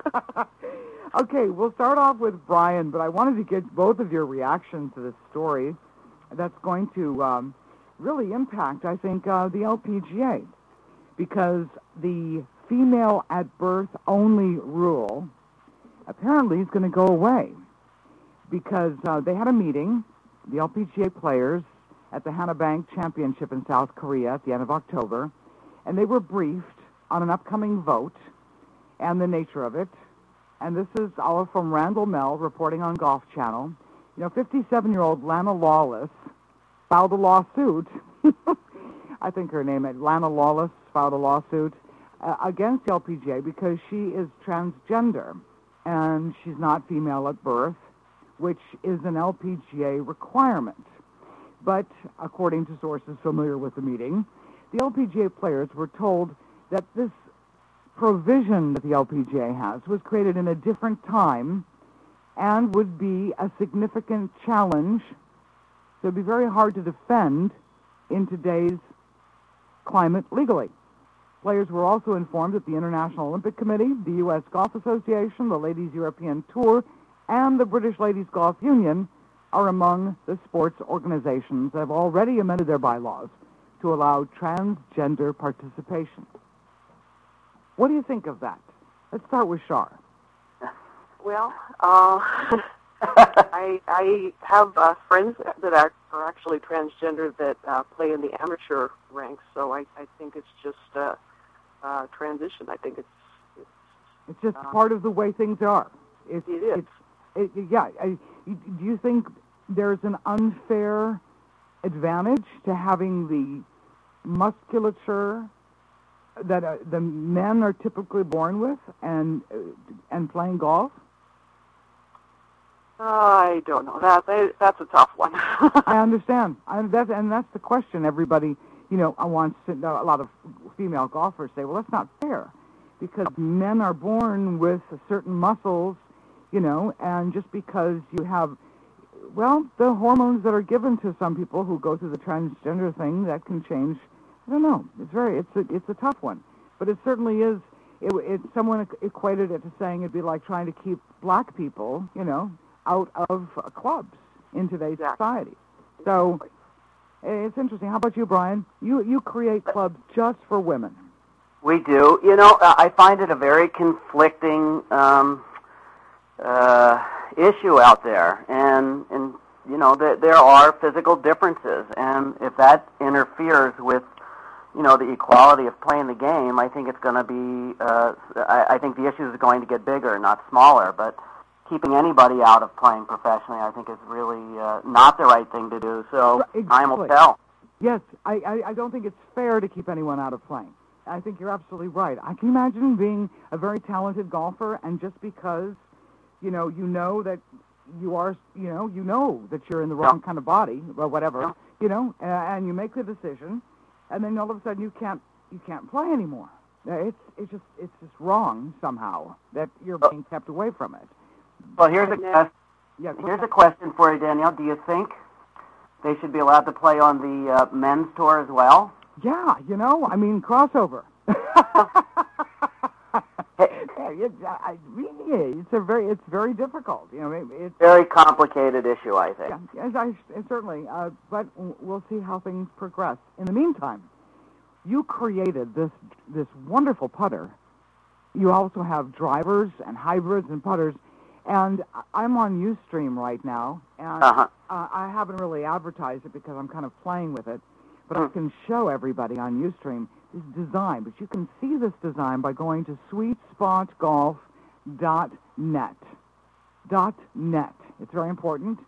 Okay, we'll start off with Brian, but I wanted to get both of your reactions to this story that's going to really impact, I think, the LPGA, because the female at birth only rule apparently is going to go away because they had a meeting, the LPGA players, at the Hana Bank Championship in South Korea at the end of October, and they were briefed on an upcoming vote and the nature of it. And this is all from Randall Mell reporting on Golf Channel. 57-year-old Lana Lawless filed a lawsuit. I think her name is Lana Lawless filed a lawsuit against the LPGA because she is transgender and she's not female at birth, which is an LPGA requirement. But according to sources familiar with the meeting, the LPGA players were told that this provision that the LPGA has was created in a different time and would be a significant challenge. So it would be very hard to defend in today's climate legally. Players were also informed that the International Olympic Committee, the U.S. Golf Association, the Ladies European Tour, and the British Ladies Golf Union are among the sports organizations that have already amended their bylaws to allow transgender participation. What do you think of that? Let's start with Char. Well, I have friends that are actually transgender that play in the amateur ranks, so I think it's just transition. I think it's just part of the way things are. It is. Do you think there's an unfair advantage to having the musculature that the men are typically born with and playing golf? I don't know. That's a tough one. I understand. That's the question. Everybody, wants to know. A lot of female golfers say, well, that's not fair because men are born with certain muscles, and just because you have, the hormones that are given to some people who go through the transgender thing, that can change. I don't know. It's a tough one, but it certainly is. Someone equated it to saying it'd be like trying to keep black people, out of clubs in today's society. So it's interesting. How about you, Brian? You create clubs just for women. We do. I find it a very conflicting issue out there, and there are physical differences, and if that interferes with the equality of playing the game, I think it's going to be, I think the issue is going to get bigger, not smaller. But keeping anybody out of playing professionally, I think, is really not the right thing to do. So time will tell. Yes, I don't think it's fair to keep anyone out of playing. I think you're absolutely right. I can imagine being a very talented golfer, and just because, you know that you are, you know that you're in the wrong kind of body, or whatever, and you make the decision, and then all of a sudden you can't play anymore. It's just wrong somehow that you're being kept away from it. Well, here's a question for you, Danielle. Do you think they should be allowed to play on the men's tour as well? Yeah, crossover. It's very difficult. It's a very complicated issue, I think. Yeah, certainly. But we'll see how things progress. In the meantime, you created this wonderful putter. You also have drivers and hybrids and putters. And I'm on Ustream right now, and I haven't really advertised it because I'm kind of playing with it. But I can show everybody on Ustream this design. But you can see this design by going to sweetspotgolf.net. .net. It's very important.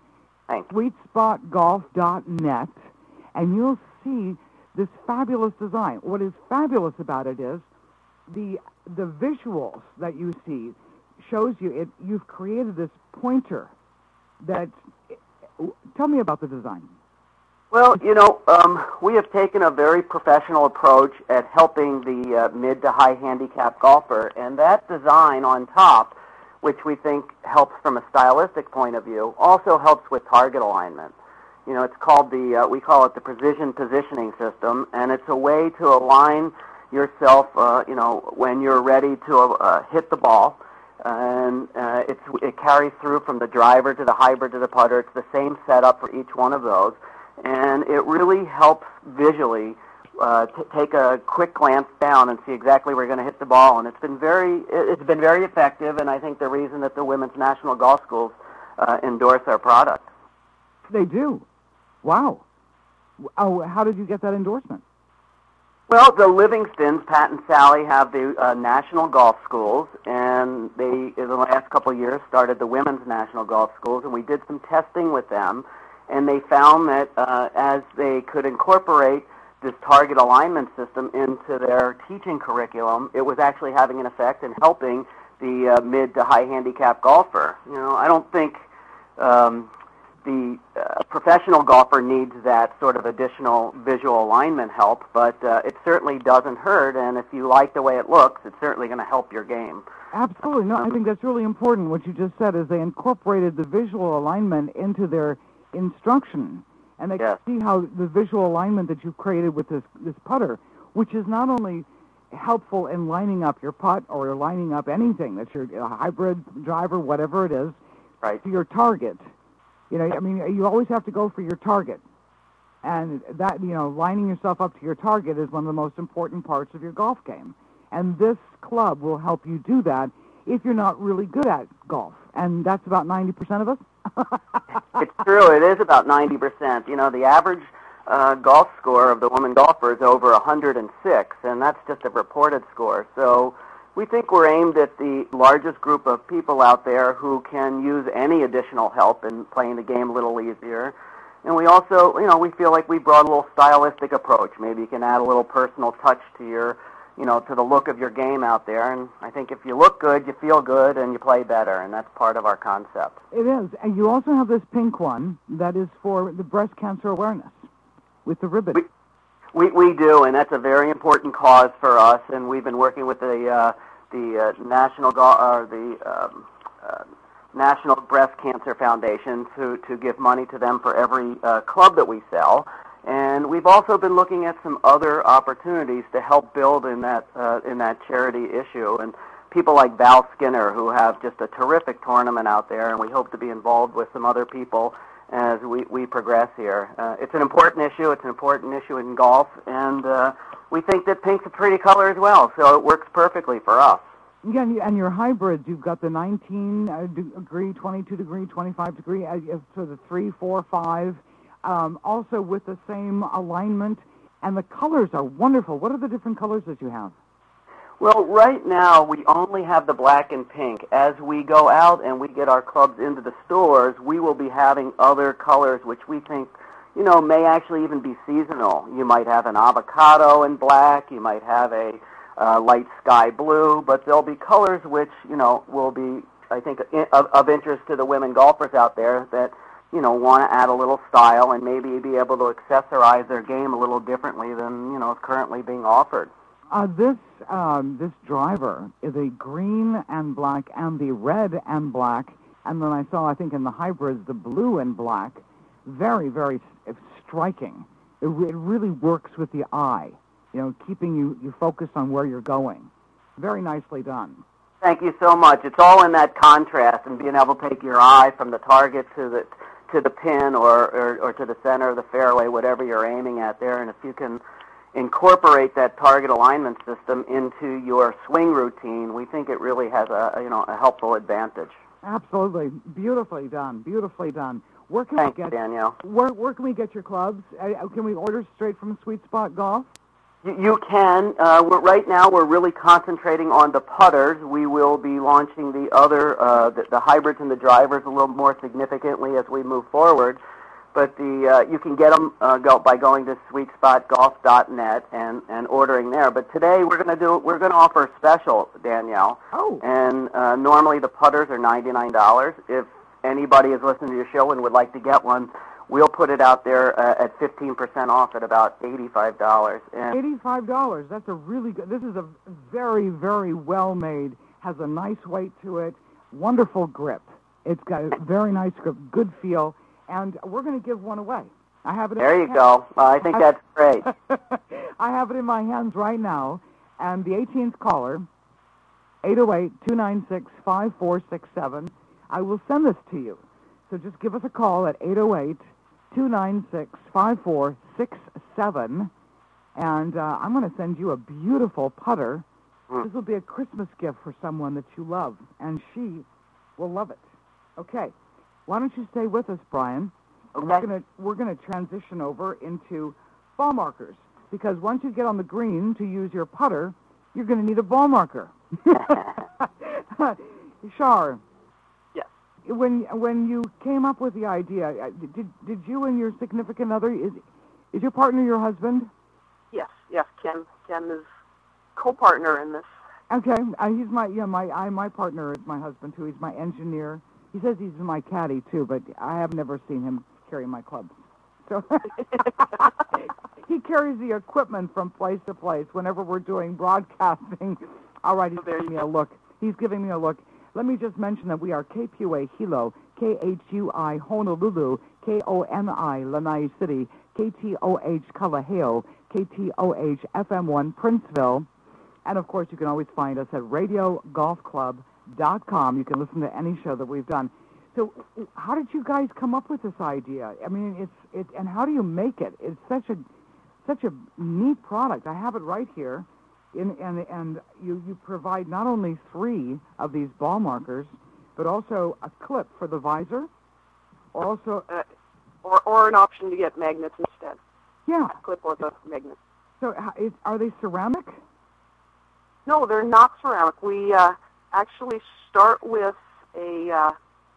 Sweetspotgolf.net. And you'll see this fabulous design. What is fabulous about it is the visuals that you see shows you you've created this pointer that... Tell me about the design. Well, we have taken a very professional approach at helping the mid to high handicap golfer, and that design on top, which we think helps from a stylistic point of view, also helps with target alignment. It's called we call it the precision positioning system, and it's a way to align yourself, when you're ready to hit the ball. And it carries through from the driver to the hybrid to the putter. It's the same setup for each one of those. And it really helps visually take a quick glance down and see exactly where you're going to hit the ball. And it's been very effective, and I think the reason that the Women's National Golf Schools endorse our product. They do? Wow. Oh, how did you get that endorsement? Well, the Livingstons, Pat and Sally, have the National Golf Schools, and they, in the last couple of years, started the Women's National Golf Schools, and we did some testing with them. And they found that as they could incorporate this target alignment system into their teaching curriculum, it was actually having an effect in helping the mid to high handicap golfer. I don't think the professional golfer needs that sort of additional visual alignment help, but it certainly doesn't hurt, and if you like the way it looks, it's certainly going to help your game. Absolutely. No, I think that's really important. What you just said is they incorporated the visual alignment into their instruction, and they can see how the visual alignment that you've created with this putter, which is not only helpful in lining up your putt or lining up anything that's your hybrid driver, whatever it is, right, to your target. You always have to go for your target, and that lining yourself up to your target is one of the most important parts of your golf game. And this club will help you do that if you're not really good at golf, and that's about 90% of us. It's true. It is about 90%. The average golf score of the woman golfer is over 106, and that's just a reported score. So we think we're aimed at the largest group of people out there who can use any additional help in playing the game a little easier. And we also, we feel like we brought a little stylistic approach. Maybe you can add a little personal touch to your, to the look of your game out there. And I think if you look good, you feel good, and you play better, and that's part of our concept. It is. And you also have this pink one that is for the breast cancer awareness with the ribbon. We do, and that's a very important cause for us, and we've been working with the National National Breast Cancer Foundation to give money to them for every club that we sell. And we've also been looking at some other opportunities to help build in that charity issue. And people like Val Skinner, who have just a terrific tournament out there, and we hope to be involved with some other people as we progress here. It's an important issue. It's an important issue in golf, and we think that pink's a pretty color as well, so it works perfectly for us. Yeah, and your hybrids, you've got the 19-degree, 22-degree, 25-degree, so the 3, 4, 5, also with the same alignment And the colors are wonderful. What are the different colors that you have? Well, right now we only have the black and pink. As we go out and we get our clubs into the stores, we will be having other colors which we think, may actually even be seasonal. You might have an avocado in black. You might have a light sky blue. But there'll be colors which, will be, I think, of interest to the women golfers out there that, want to add a little style and maybe be able to accessorize their game a little differently than, is currently being offered. This driver is a green and black and the red and black, and then I saw, I think in the hybrids, the blue and black. Very, very striking. It really works with the eye, keeping you focused on where you're going. Very nicely done. Thank you so much. It's all in that contrast and being able to take your eye from the target to the pin or to the center of the fairway, whatever you're aiming at there, and if you can incorporate that target alignment system into your swing routine, we think it really has a helpful advantage. Absolutely, beautifully done. Beautifully done. Where can Thanks, we get Danielle. Where can we get your clubs? Can we order straight from Sweet Spot Golf? You can. Right now, we're really concentrating on the putters. We will be launching the other, the hybrids and the drivers a little more significantly as we move forward. But you can get them by going to sweetspotgolf.net and ordering there. But today we're going to offer a special, Danielle. Oh. And normally the putters are $99. If anybody is listening to your show and would like to get one, we'll put it out there at 15% off at about $85. And $85. That's a really good. This is a very, very well made. Has a nice weight to it. Wonderful grip. It's got a very nice grip. Good feel. And we're going to give one away. I have it. There you go. I think that's great. I have it in my hands right now. And the 18th caller, 808-296-5467, I will send this to you. So just give us a call at 808-296-5467. And I'm going to send you a beautiful putter. This will be a Christmas gift for someone that you love. And she will love it. Okay. Why don't you stay with us, Brian? Okay. We're gonna transition over into ball markers, because once you get on the green to use your putter, you're going to need a ball marker. Shar. Yes. When you came up with the idea, did you and your significant other, is your partner your husband? Yes. Ken is co-partner in this. Okay. He's my partner is my husband too. He's my engineer. He says he's my caddy, too, but I have never seen him carry my clubs. So he carries the equipment from place to place whenever we're doing broadcasting. All right, he's giving me a look. Let me just mention that we are KPUA Hilo, KHUI Honolulu, KONI Lanai City, KTOH Kalaheo, KTOH FM1 Princeville, and, of course, you can always find us at RadioGolfClub.com. You can listen to any show that we've done. So how did you guys come up with this idea? I mean, and how do you make it? It's such a neat product. I have it right here, and you provide not only 3 of these ball markers, but also a clip for the visor, or also or an option to get magnets instead. Yeah, a clip or the magnet. So are they ceramic? No, they're not ceramic. We actually start with a,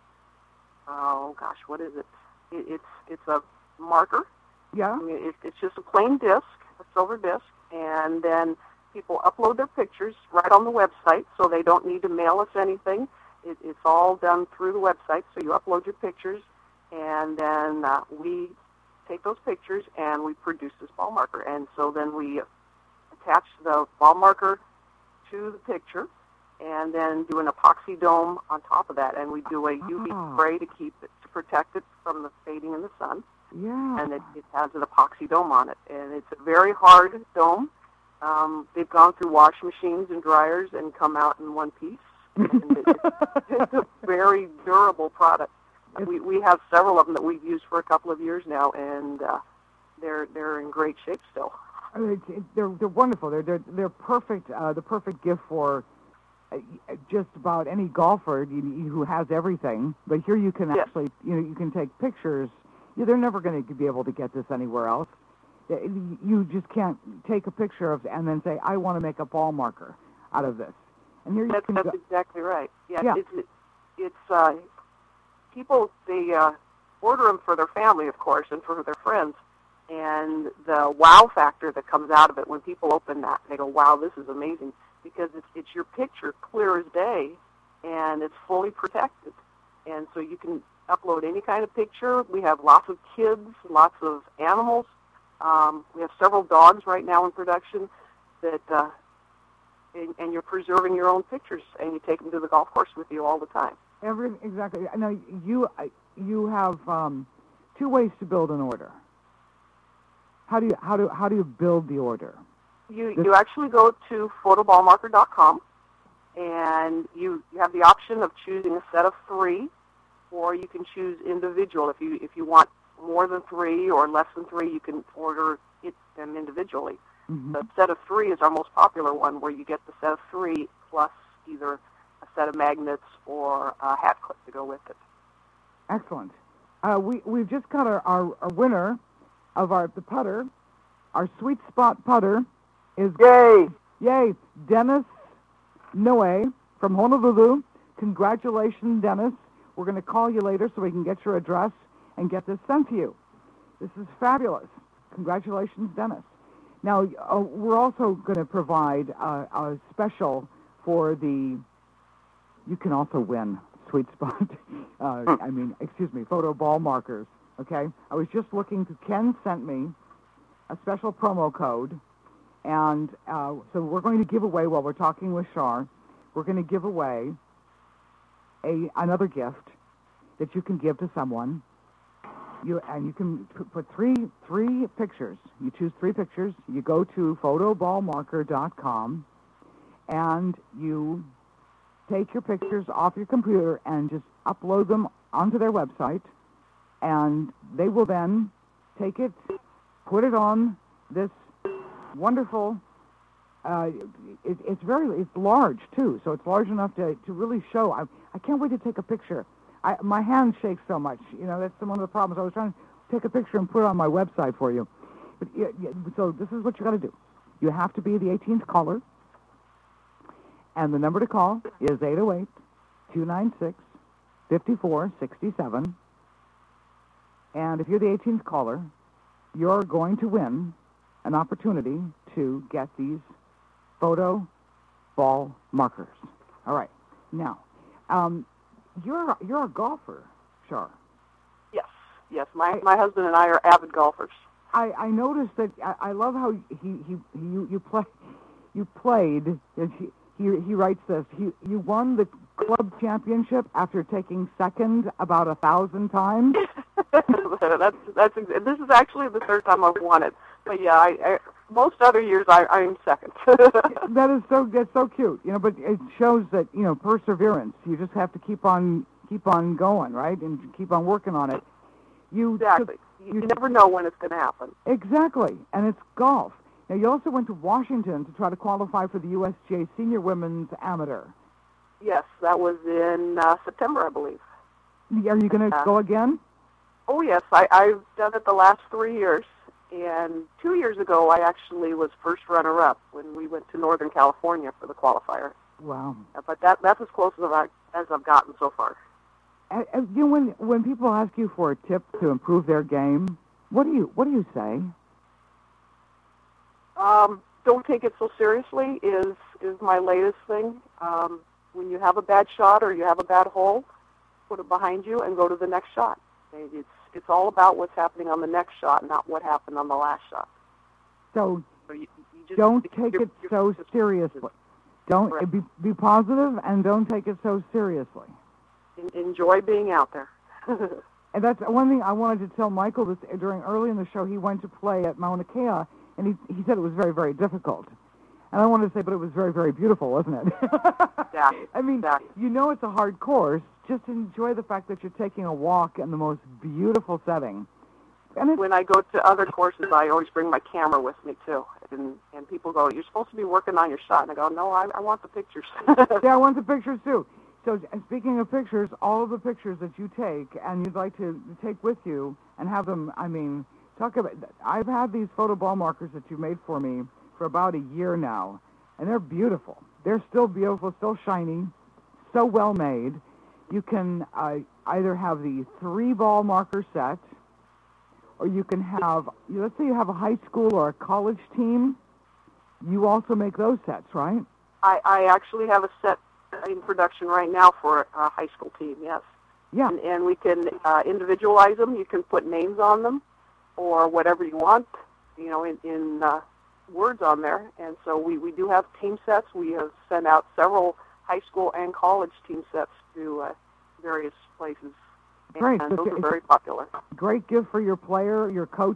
what is it? It's a marker. Yeah. I mean, it's just a plain disc, a silver disc, and then people upload their pictures right on the website, so they don't need to mail us anything. It's all done through the website, so you upload your pictures, and then we take those pictures and we produce this ball marker. And so then we attach the ball marker to the picture, and then do an epoxy dome on top of that, and we do a UV spray to protect it from the fading in the sun. Yeah. And it has an epoxy dome on it, and it's a very hard dome. They've gone through wash machines and dryers and come out in one piece. And it's a very durable product. We have several of them that we've used for a couple of years now, and they're in great shape still. They're wonderful. They're perfect. The perfect gift for just about any golfer who has everything. But here you can actually, you can take pictures. They're never going to be able to get this anywhere else. You just can't take a picture of and then say, I want to make a ball marker out of this. And here That's go. exactly right. Yeah. It's people, they order them for their family, of course, and for their friends. And the wow factor that comes out of it when people open that, they go, wow, this is amazing, because it's your picture clear as day, and it's fully protected. And so you can upload any kind of picture. We have lots of kids, lots of animals. We have several dogs right now in production that, and you're preserving your own pictures, and you take them to the golf course with you all the time. Exactly. Now, you have 2 ways to build an order. How do you build the order? You actually go to photoballmarker.com, and you have the option of choosing a set of 3, or you can choose individual. If you want more than 3 or less than 3, you can order them individually. Mm-hmm. The set of 3 is our most popular one, where you get the set of 3 plus either a set of magnets or a hat clip to go with it. Excellent. We've just got our winner of the putter. Our sweet spot putter is Yay! Dennis Noe from Honolulu. Congratulations, Dennis. We're going to call you later so we can get your address and get this sent to you. This is fabulous. Congratulations, Dennis. Now, we're also going to provide a special for the... You can also win Sweet Spot. Photo ball markers. Okay? I was just looking. Ken sent me a special promo code, and so we're going to give away, while we're talking with Shar, we're going to give away another gift that you can give to someone. You can put three pictures. You choose 3 pictures. You go to photoballmarker.com, and you take your pictures off your computer and just upload them onto their website, and they will then take it, put it on this wonderful. It's large too, so it's large enough to really show. I can't wait to take a picture. My hand shakes so much. That's one of the problems. I was trying to take a picture and put it on my website for you. But so this is what you got to do. You have to be the 18th caller, and the number to call is 808-296-5467. And if you're the 18th caller, you're going to win an opportunity to get these photo ball markers. All right. Now, you're a golfer, Shar. Yes. My husband and I are avid golfers. I noticed that. I love how you played. He writes this. You won the club championship after taking second about 1,000 times. This is actually the 3rd time I've won it. But yeah, most other years I'm second. That's so cute. But it shows that perseverance. You just have to keep on going, right, and keep on working on it. Exactly. You never know when it's going to happen. Exactly, and it's golf. Now, you also went to Washington to try to qualify for the USGA Senior Women's Amateur. Yes, that was in September, I believe. Are you going to go again? Oh, yes. I've done it the last 3 years. And 2 years ago, I actually was first runner-up when we went to Northern California for the qualifier. Wow. But that's as close as I've gotten so far. When people ask you for a tip to improve their game, what do you say? Don't take it so seriously is my latest thing. When you have a bad shot or you have a bad hole, put it behind you and go to the next shot. It's all about what's happening on the next shot, not what happened on the last shot. So you just don't take it so seriously. Don't be positive and don't take it so seriously. Enjoy being out there. And that's one thing I wanted to tell Michael this early in the show. He went to play at Mauna Kea, and he said it was very, very difficult. And I wanted to say, but it was very, very beautiful, wasn't it? Yeah. I mean, it's a hard course. Just enjoy the fact that you're taking a walk in the most beautiful setting. And when I go to other courses, I always bring my camera with me, too. And people go, you're supposed to be working on your shot. And I go, no, I want the pictures. Yeah, I want the pictures, too. So speaking of pictures, all of the pictures that you take and you'd like to take with you and have them, Talk about. I've had these photo ball markers that you made for me for about a year now, and they're beautiful. They're still beautiful, still shiny, so well made. You can either have the 3-ball marker set, or you can have, let's say you have a high school or a college team. You also make those sets, right? I actually have a set in production right now for a high school team, yes. Yeah. And we can individualize them. You can put names on them or whatever you want, in words on there. And so we do have team sets. We have sent out several high school and college team sets to various places. Great. And those are very popular. Great gift for your player, your coach.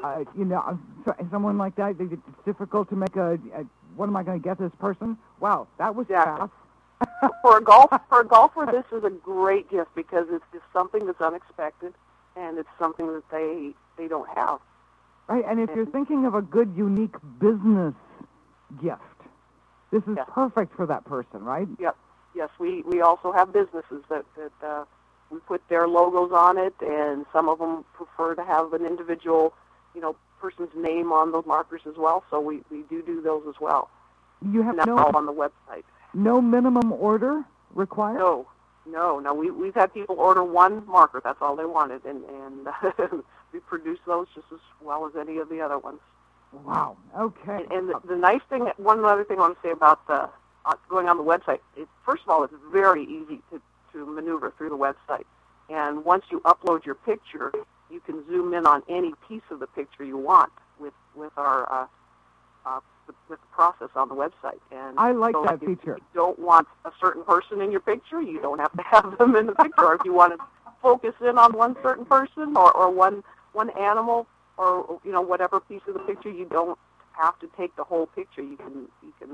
Someone like that, it's difficult to make what am I going to get this person? Wow, that was fast. For a golfer, this is a great gift because it's just something that's unexpected, and it's something that they don't have. Right, and if you're thinking of a good, unique business gift, this is perfect for that person, right? Yep. Yes, we also have businesses that we put their logos on it, and some of them prefer to have an individual, person's name on those markers as well. So we do those as well. You have all on the website. No minimum order required? No. We've had people order one marker. That's all they wanted, and we produce those just as well as any of the other ones. Wow. Okay. And the nice thing, one other thing I want to say about going on the website, first of all, it's very easy to maneuver through the website. And once you upload your picture, you can zoom in on any piece of the picture you want with our with the process on the website. And I like that if feature. you don't want a certain person in your picture, you don't have to have them in the picture. Or if you want to focus in on one certain person or one animal or whatever piece of the picture, you don't have to take the whole picture. You can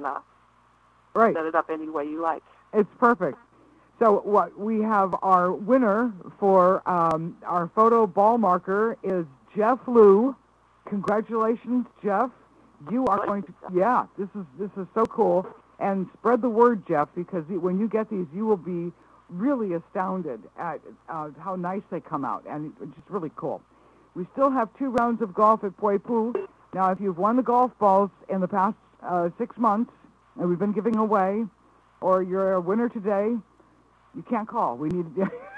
set it up any way you like. It's perfect. So what we have, our winner for our photo ball marker is Jeff Liu. Congratulations, Jeff. You are going to, this is so cool. And spread the word, Jeff, because when you get these, you will be really astounded at how nice they come out, and it's just really cool. We still have 2 rounds of golf at Poipu. Now, if you've won the golf balls in the past 6 months, and we've been giving away, or you're a winner today, you can't call. We need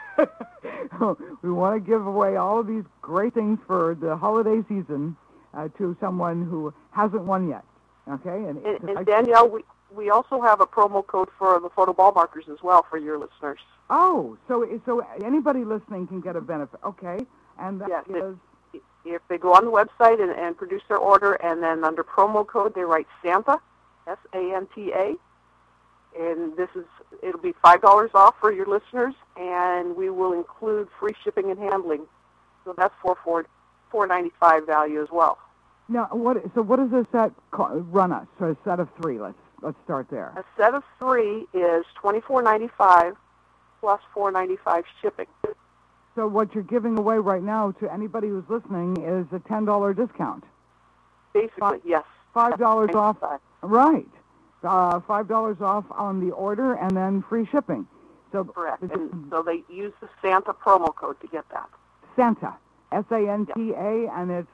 we want to give away all of these great things for the holiday season to someone who hasn't won yet. Okay? And Danielle, we also have a promo code for the photo ball markers as well for your listeners. Oh, so anybody listening can get a benefit. Okay. And that is... If they go on the website and produce their order, and then under promo code they write Santa, S-A-N-T-A, and it'll be $5 off for your listeners, and we will include free shipping and handling. So that's $4.95 value as well. Now, what does a set run us? So a set of 3. Let's start there. A set of 3 is $24.95 plus $4.95 shipping. So what you're giving away right now to anybody who's listening is a $10 discount. Basically, yes. $5 off. Right. $5 off on the order and then free shipping. So correct. And so they use the Santa promo code to get that. Santa, S-A-N-T-A, and it's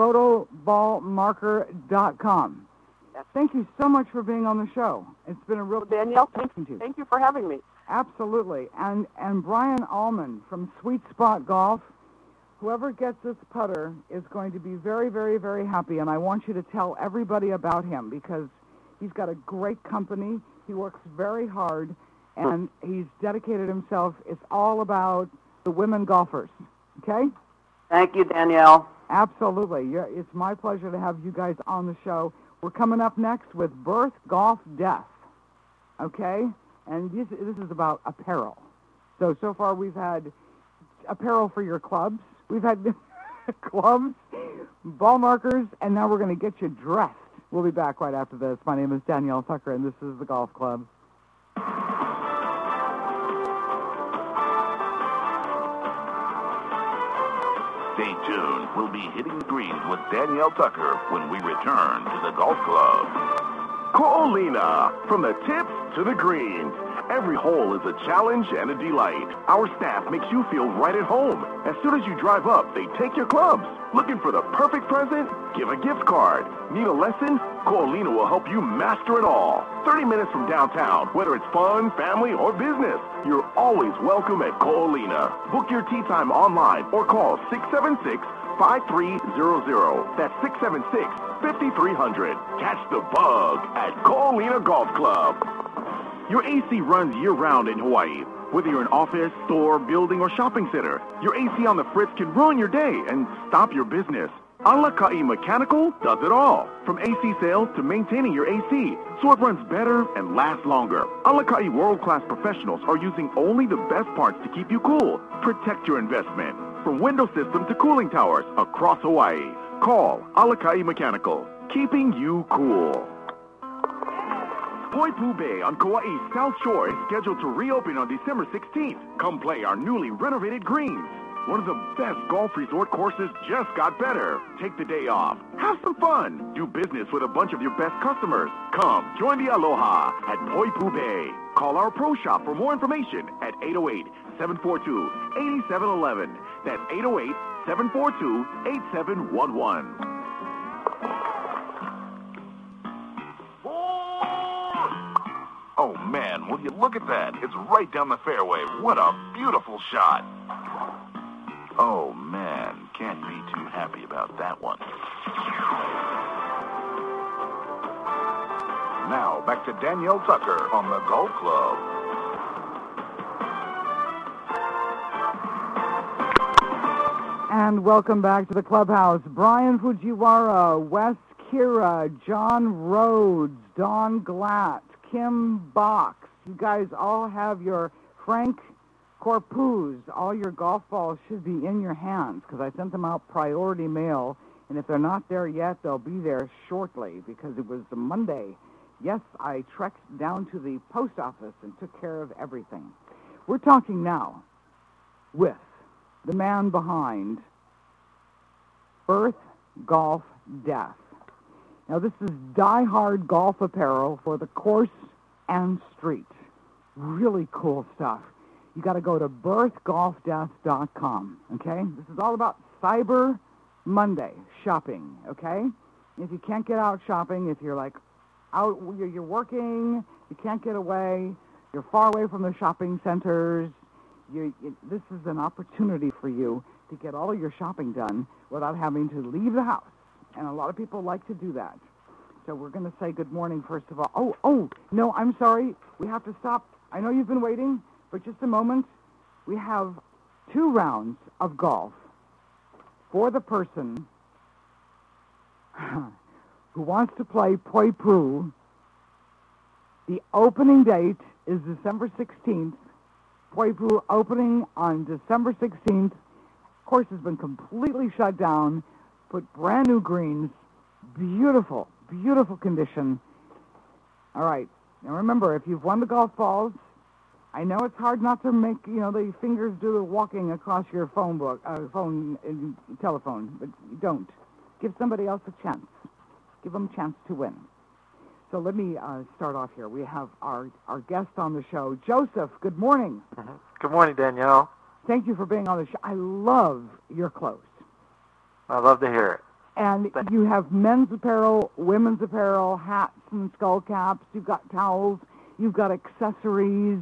photoballmarker.com. Yes. Thank you so much for being on the show. It's been a real Danielle, thank you for having me. Absolutely. And Brian Allman from Sweet Spot Golf, whoever gets this putter is going to be very, very, very happy, and I want you to tell everybody about him because he's got a great company. He works very hard, and he's dedicated himself. It's all about the women golfers. Okay? Thank you, Danielle. Absolutely. It's my pleasure to have you guys on the show. We're coming up next with Birth, Golf, Death. Okay? And this is about apparel. So far we've had apparel for your clubs. We've had clubs, ball markers, and now we're going to get you dressed. We'll be back right after this. My name is Danielle Tucker, and this is the Golf Club. Stay tuned. We'll be hitting the greens with Danielle Tucker when we return to the Golf Club. Ko'olina, from the tips to the greens. Every hole is a challenge and a delight. Our staff makes you feel right at home. As soon as you drive up, they take your clubs. Looking for the perfect present? Give a gift card. Need a lesson? Ko'olina will help you master it all. 30 minutes from downtown, whether it's fun, family, or business. You're always welcome at Ko'olina. Book your tea time online or call 676-5300. That's 676-5300. Catch the bug at Ko'olina Golf Club. Your AC runs year-round in Hawaii. Whether you're an office, store, building, or shopping center, your AC on the fritz can ruin your day and stop your business. Alakai Mechanical does it all, from AC sales to maintaining your AC, so it runs better and lasts longer. Alakai world-class professionals are using only the best parts to keep you cool. Protect your investment, from window system to cooling towers across Hawaii. Call Alakai Mechanical, keeping you cool. Poipu Bay on Kauai's South Shore is scheduled to reopen on December 16th. Come play our newly renovated greens. One of the best golf resort courses just got better. Take the day off. Have some fun. Do business with a bunch of your best customers. Come, join the aloha at Poipu Bay. Call our pro shop for more information at 808-742-8711. That's 808-742-8711. Oh, man, will you look at that? It's right down the fairway. What a beautiful shot. Oh, man, can't be too happy about that one. Now, back to Danielle Tucker on the Golf Club. And welcome back to the clubhouse. Brian Fujiwara, Wes Kira, John Rhodes, Don Glatt, Kim Box. You guys all have your Frank Corpus. All your golf balls should be in your hands because I sent them out priority mail. And if they're not there yet, they'll be there shortly because it was a Monday. Yes, I trekked down to the post office and took care of everything. We're talking now with the man behind Birth Golf Death. Now, this is die-hard golf apparel for the course and street. Really cool stuff. You got to go to birthgolfdeath.com, okay? This is all about Cyber Monday shopping, okay? If you can't get out shopping, if you're like out, you're working, you can't get away, you're far away from the shopping centers, this is an opportunity for you to get all of your shopping done without having to leave the house. And a lot of people like to do that. So we're going to say good morning, first of all. Oh, no, I'm sorry. We have to stop. I know you've been waiting, but just a moment. We have 2 rounds of golf for the person who wants to play Poipu. The opening date is December 16th. Poipu opening on December 16th. Course has been completely shut down. Put brand new greens. Beautiful, beautiful condition. All right. Now remember, if you've won the golf balls, I know it's hard not to make, the fingers do the walking across your telephone, but you don't. Give somebody else a chance. Give them a chance to win. So let me start off here. We have our guest on the show, Joseph. Good morning. Mm-hmm. Good morning, Danielle. Thank you for being on the show. I love your clothes. I love to hear it. And you have men's apparel, women's apparel, hats and skull caps. You've got towels. You've got accessories.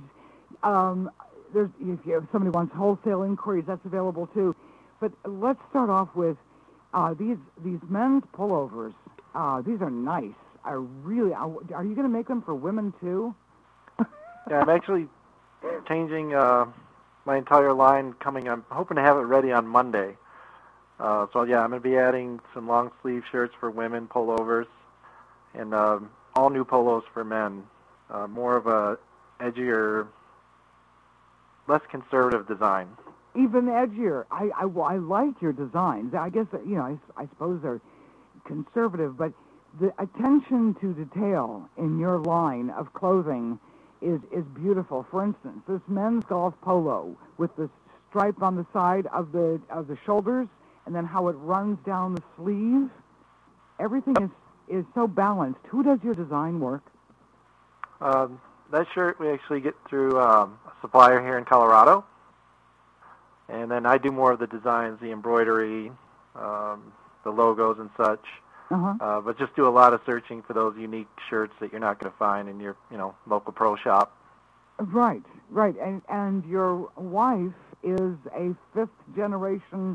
If somebody wants wholesale inquiries, that's available too. But let's start off with these men's pullovers. These are nice. Are you going to make them for women too? Yeah, I'm actually changing my entire line coming. I'm hoping to have it ready on Monday. I'm going to be adding some long sleeve shirts for women, pullovers, and all new polos for men. More of a edgier, less conservative design. Even edgier. I like your designs. I guess I suppose they're conservative, but the attention to detail in your line of clothing is beautiful. For instance, this men's golf polo with the stripe on the side of the shoulders, and then how it runs down the sleeve. Everything is so balanced. Who does your design work? that shirt we actually get through a supplier here in Colorado. And then I do more of the designs, the embroidery, the logos and such. But just do a lot of searching for those unique shirts that you're not going to find in your, local pro shop. Right. And your wife is a fifth-generation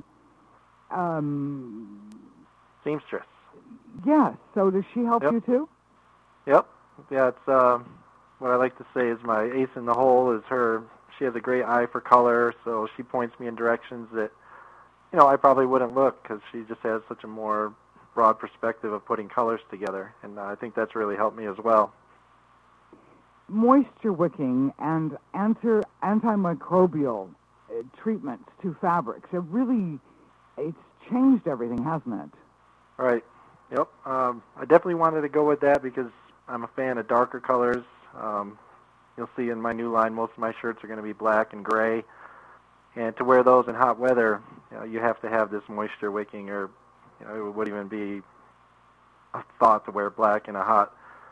seamstress. Yes. So does she help you too? Yep. Yeah, it's what I like to say is my ace in the hole is her. She has a great eye for color, so she points me in directions that, I probably wouldn't look because she just has such a more broad perspective of putting colors together, and I think that's really helped me as well. Moisture wicking and antimicrobial treatments to fabrics. It's changed everything, hasn't it? Right. Yep. I definitely wanted to go with that because I'm a fan of darker colors. You'll see in my new line, most of my shirts are going to be black and gray. And to wear those in hot weather, you have to have this moisture wicking, or it wouldn't even be a thought to wear black in a hot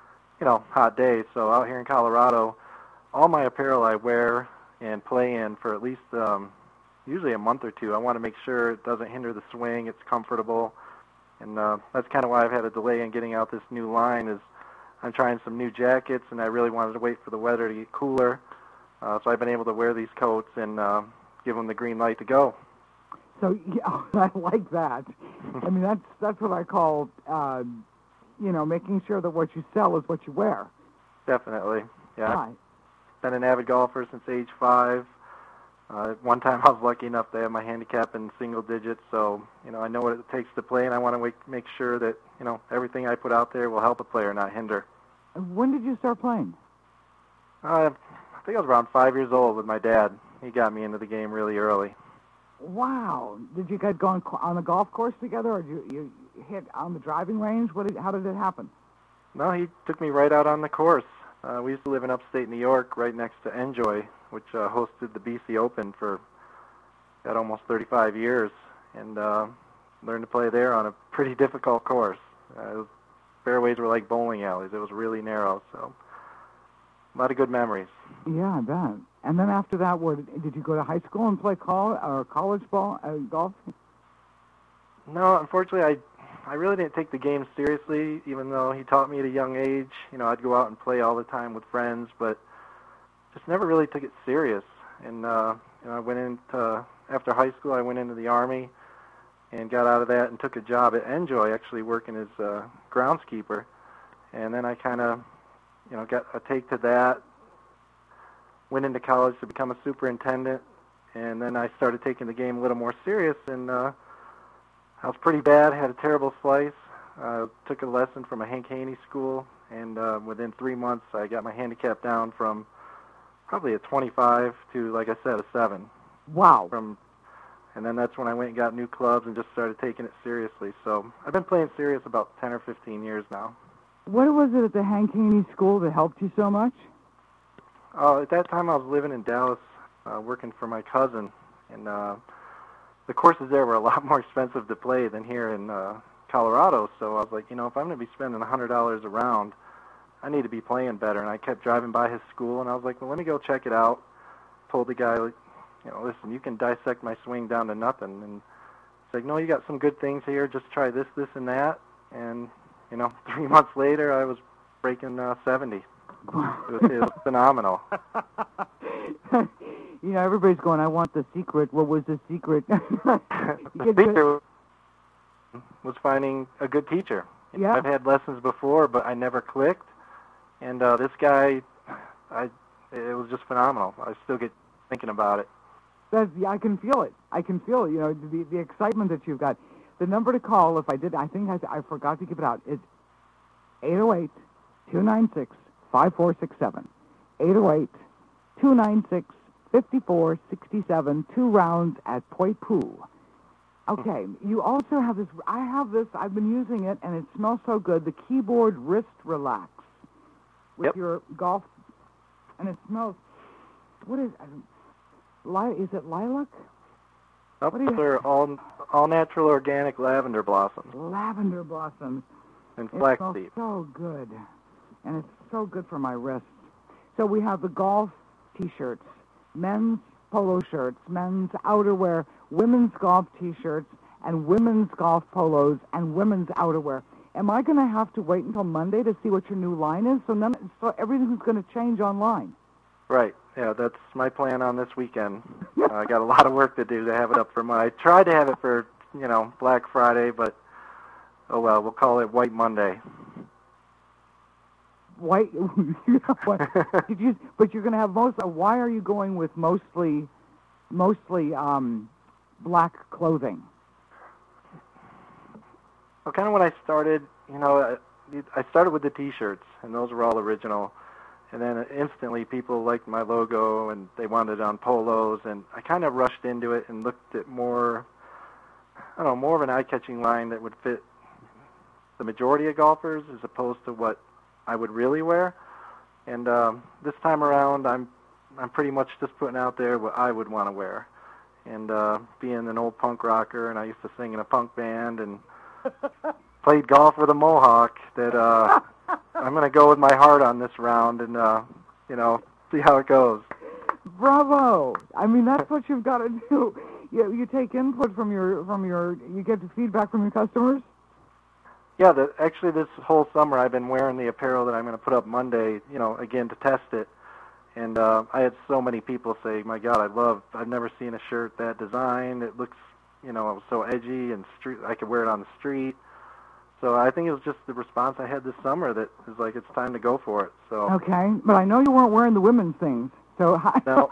day. So out here in Colorado, all my apparel I wear and play in for at least usually a month or two. I want to make sure it doesn't hinder the swing, it's comfortable. And that's kind of why I've had a delay in getting out this new line is I'm trying some new jackets, and I really wanted to wait for the weather to get cooler. So I've been able to wear these coats and give them the green light to go. So, yeah, I like that. I mean, that's what I call, making sure that what you sell is what you wear. Definitely, yeah. Right. Been an avid golfer since age 5. One time I was lucky enough to have my handicap in single digits, so, I know what it takes to play, and I want to make sure that, everything I put out there will help a player, not hinder. When did you start playing? I think I was around 5 years old with my dad. He got me into the game really early. Wow. Did you guys go on the golf course together, or did you hit on the driving range? How did it happen? No, he took me right out on the course. We used to live in upstate New York right next to Enjoy, which hosted the BC Open for almost 35 years, and learned to play there on a pretty difficult course. Fairways were like bowling alleys. It was really narrow, so a lot of good memories. Yeah, I bet. And then after that, did you go to high school and play college ball, golf? No, unfortunately, I really didn't take the game seriously, even though he taught me at a young age. I'd go out and play all the time with friends, but just never really took it serious. And I went into, after high school, I went into the Army and got out of that and took a job at Enjoy, actually working as a groundskeeper. And then I kind of, got a take to that, went into college to become a superintendent, and then I started taking the game a little more serious, and I was pretty bad, had a terrible slice. Took a lesson from a Hank Haney school, and within 3 months I got my handicap down from probably a 25 to, like I said, a 7. Wow. And then that's when I went and got new clubs and just started taking it seriously. So I've been playing serious about 10 or 15 years now. What was it at the Hank Haney school that helped you so much? At that time I was living in Dallas working for my cousin, and the courses there were a lot more expensive to play than here in Colorado. So I was like, if I'm going to be spending $100 a round, I need to be playing better. And I kept driving by his school, and I was like, well, let me go check it out. Told the guy, listen, you can dissect my swing down to nothing. And he's like, no, you got some good things here. Just try this, this, and that. And, 3 months later, I was breaking 70. It was phenomenal. Everybody's going, I want the secret. What was the secret? The secret was finding a good teacher. Yeah. I've had lessons before, but I never clicked. And this guy, it was just phenomenal. I still get thinking about it. I can feel it. I can feel it. The excitement that you've got. The number to call, I forgot to give it out. It's 808-296-5467. 808-296-5467. 2 rounds at Poipu. Okay, you also have this. I have this. I've been using it, and it smells so good. The Keyboard Wrist Relax with your golf, and it smells. What is? Is it lilac? Nope, they're all natural organic lavender blossoms. Lavender blossoms. And flaxseed. It smells so good, and it's so good for my wrists. So we have the golf T-shirts, men's polo shirts, men's outerwear, women's golf T-shirts, and women's golf polos, and women's outerwear. Am I going to have to wait until Monday to see what your new line is? So everything's going to change online. Right. Yeah, that's my plan on this weekend. I got a lot of work to do to have it up for Monday. I tried to have it for, Black Friday, but oh well, we'll call it White Monday. White? But you're going to have why are you going with mostly black clothing? Well, kind of when I started, I started with the T-shirts, and those were all original. And then instantly people liked my logo, and they wanted it on polos, and I kind of rushed into it and looked at more of an eye-catching line that would fit the majority of golfers as opposed to what I would really wear. And this time around, I'm pretty much just putting out there what I would want to wear. And being an old punk rocker, and I used to sing in a punk band and played golf with a mohawk, that I'm going to go with my heart on this round and, see how it goes. Bravo! I mean, that's what you've got to do. You take input from you get the feedback from your customers? Yeah, actually this whole summer I've been wearing the apparel that I'm going to put up Monday, again to test it. And I had so many people say, my God, I've never seen a shirt that design. It looks, so edgy and I could wear it on the street. So I think it was just the response I had this summer that is like, it's time to go for it. So okay, but I know you weren't wearing the women's things. So no,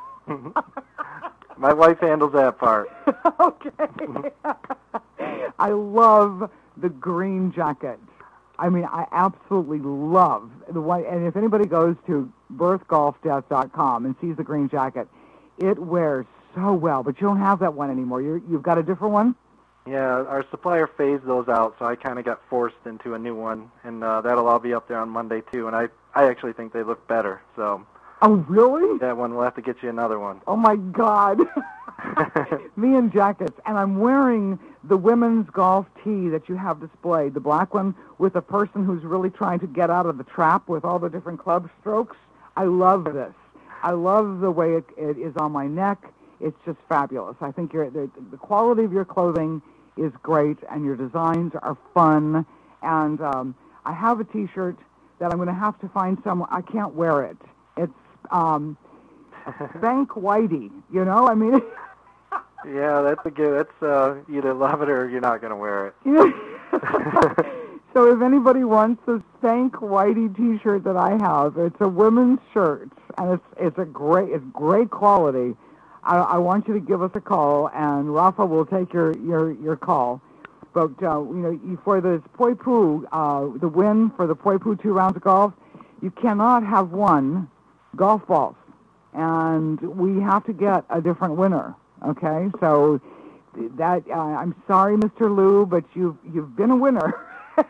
my wife handles that part. Okay. I love the green jacket. I mean, I absolutely love the white. And if anybody goes to birthgolfdeath.com and sees the green jacket, it wears so well. But you don't have that one anymore. You've got a different one? Yeah, our supplier phased those out, so I kind of got forced into a new one, and that'll all be up there on Monday too. And I actually think they look better. So. Oh, really? That one, we'll have to get you another one. Oh my God. Me and jackets, and I'm wearing the women's golf tee that you have displayed, the black one with a person who's really trying to get out of the trap with all the different club strokes. I love this. I love the way it is on my neck. It's just fabulous. I think the quality of your clothing is great, and your designs are fun. And I have a T-shirt that I'm going to have to find someone. I can't wear it. It's Thank Whitey. I mean. Yeah, that's a good. That's either love it or you're not going to wear it. So if anybody wants the Thank Whitey T-shirt that I have, it's a women's shirt, and it's great quality. I want you to give us a call, and Rafa will take your call. But for the Poipu, the win for the Poipu 2 rounds of golf, you cannot have won golf balls, and we have to get a different winner. Okay, so that I'm sorry, Mr. Lou, but you've been a winner.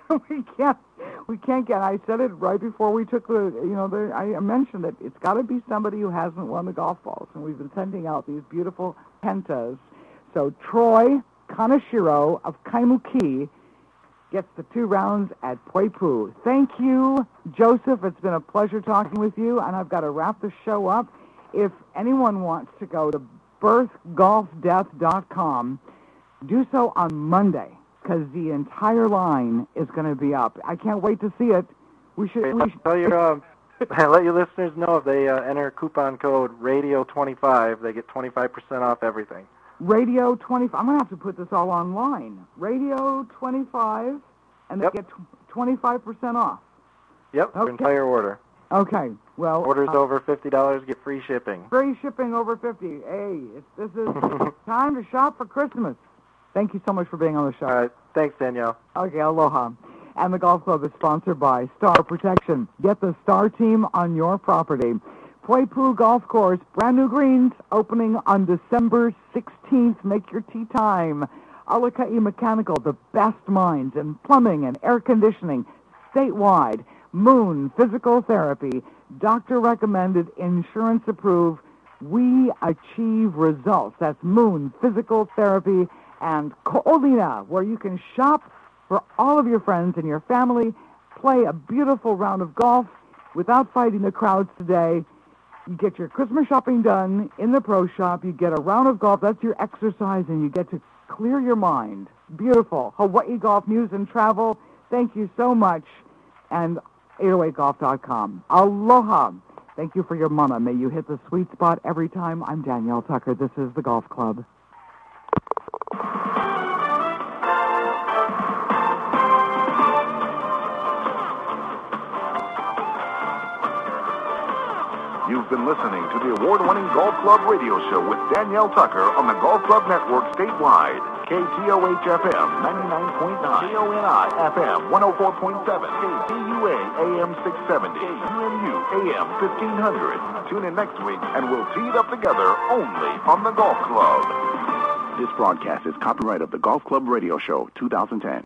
we can't get. I said it right before we took I mentioned that it's got to be somebody who hasn't won the golf balls, and we've been sending out these beautiful pentas. So Troy Kaneshiro of Kaimuki gets the 2 rounds at Poipu. Thank you, Joseph. It's been a pleasure talking with you, and I've got to wrap the show up. If anyone wants to go to birthgolfdeath.com, do so on Monday, because the entire line is going to be up. I can't wait to see it. We should tell your let your listeners know if they enter coupon code Radio25, they get 25% off everything. Radio 25. I'm going to have to put this all online. Radio 25, and they get 25% off. Yep, okay. Entire order. Okay, well... Orders over $50, get free shipping. Free shipping over $50. Hey, this is time to shop for Christmas. Thank you so much for being on the show. All right, thanks, Danielle. Okay, aloha. And the Golf Club is sponsored by Star Protection. Get the Star Team on your property. Poipu Golf Course, brand new greens, opening on December 16th. Make your tee time. Alakai Mechanical, the best minds in plumbing and air conditioning, statewide. Moon Physical Therapy, doctor-recommended, insurance-approved. We achieve results. That's Moon Physical Therapy. And Ko'olina, where you can shop for all of your friends and your family, play a beautiful round of golf without fighting the crowds today. You get your Christmas shopping done in the pro shop. You get a round of golf. That's your exercise, and you get to clear your mind. Beautiful. Hawaii Golf News and Travel. Thank you so much. And 808golf.com. Aloha. Thank you for your mana. May you hit the sweet spot every time. I'm Danielle Tucker. This is the Golf Club. You've been listening to the award-winning Golf Club radio show with Danielle Tucker on the Golf Club Network statewide. KTOH-FM 99.9, KONI-FM 104.7, KTUA-AM 670, KUMU-AM 1500. Tune in next week, and we'll tee it up together only on the Golf Club. This broadcast is copyright of the Golf Club Radio Show 2010.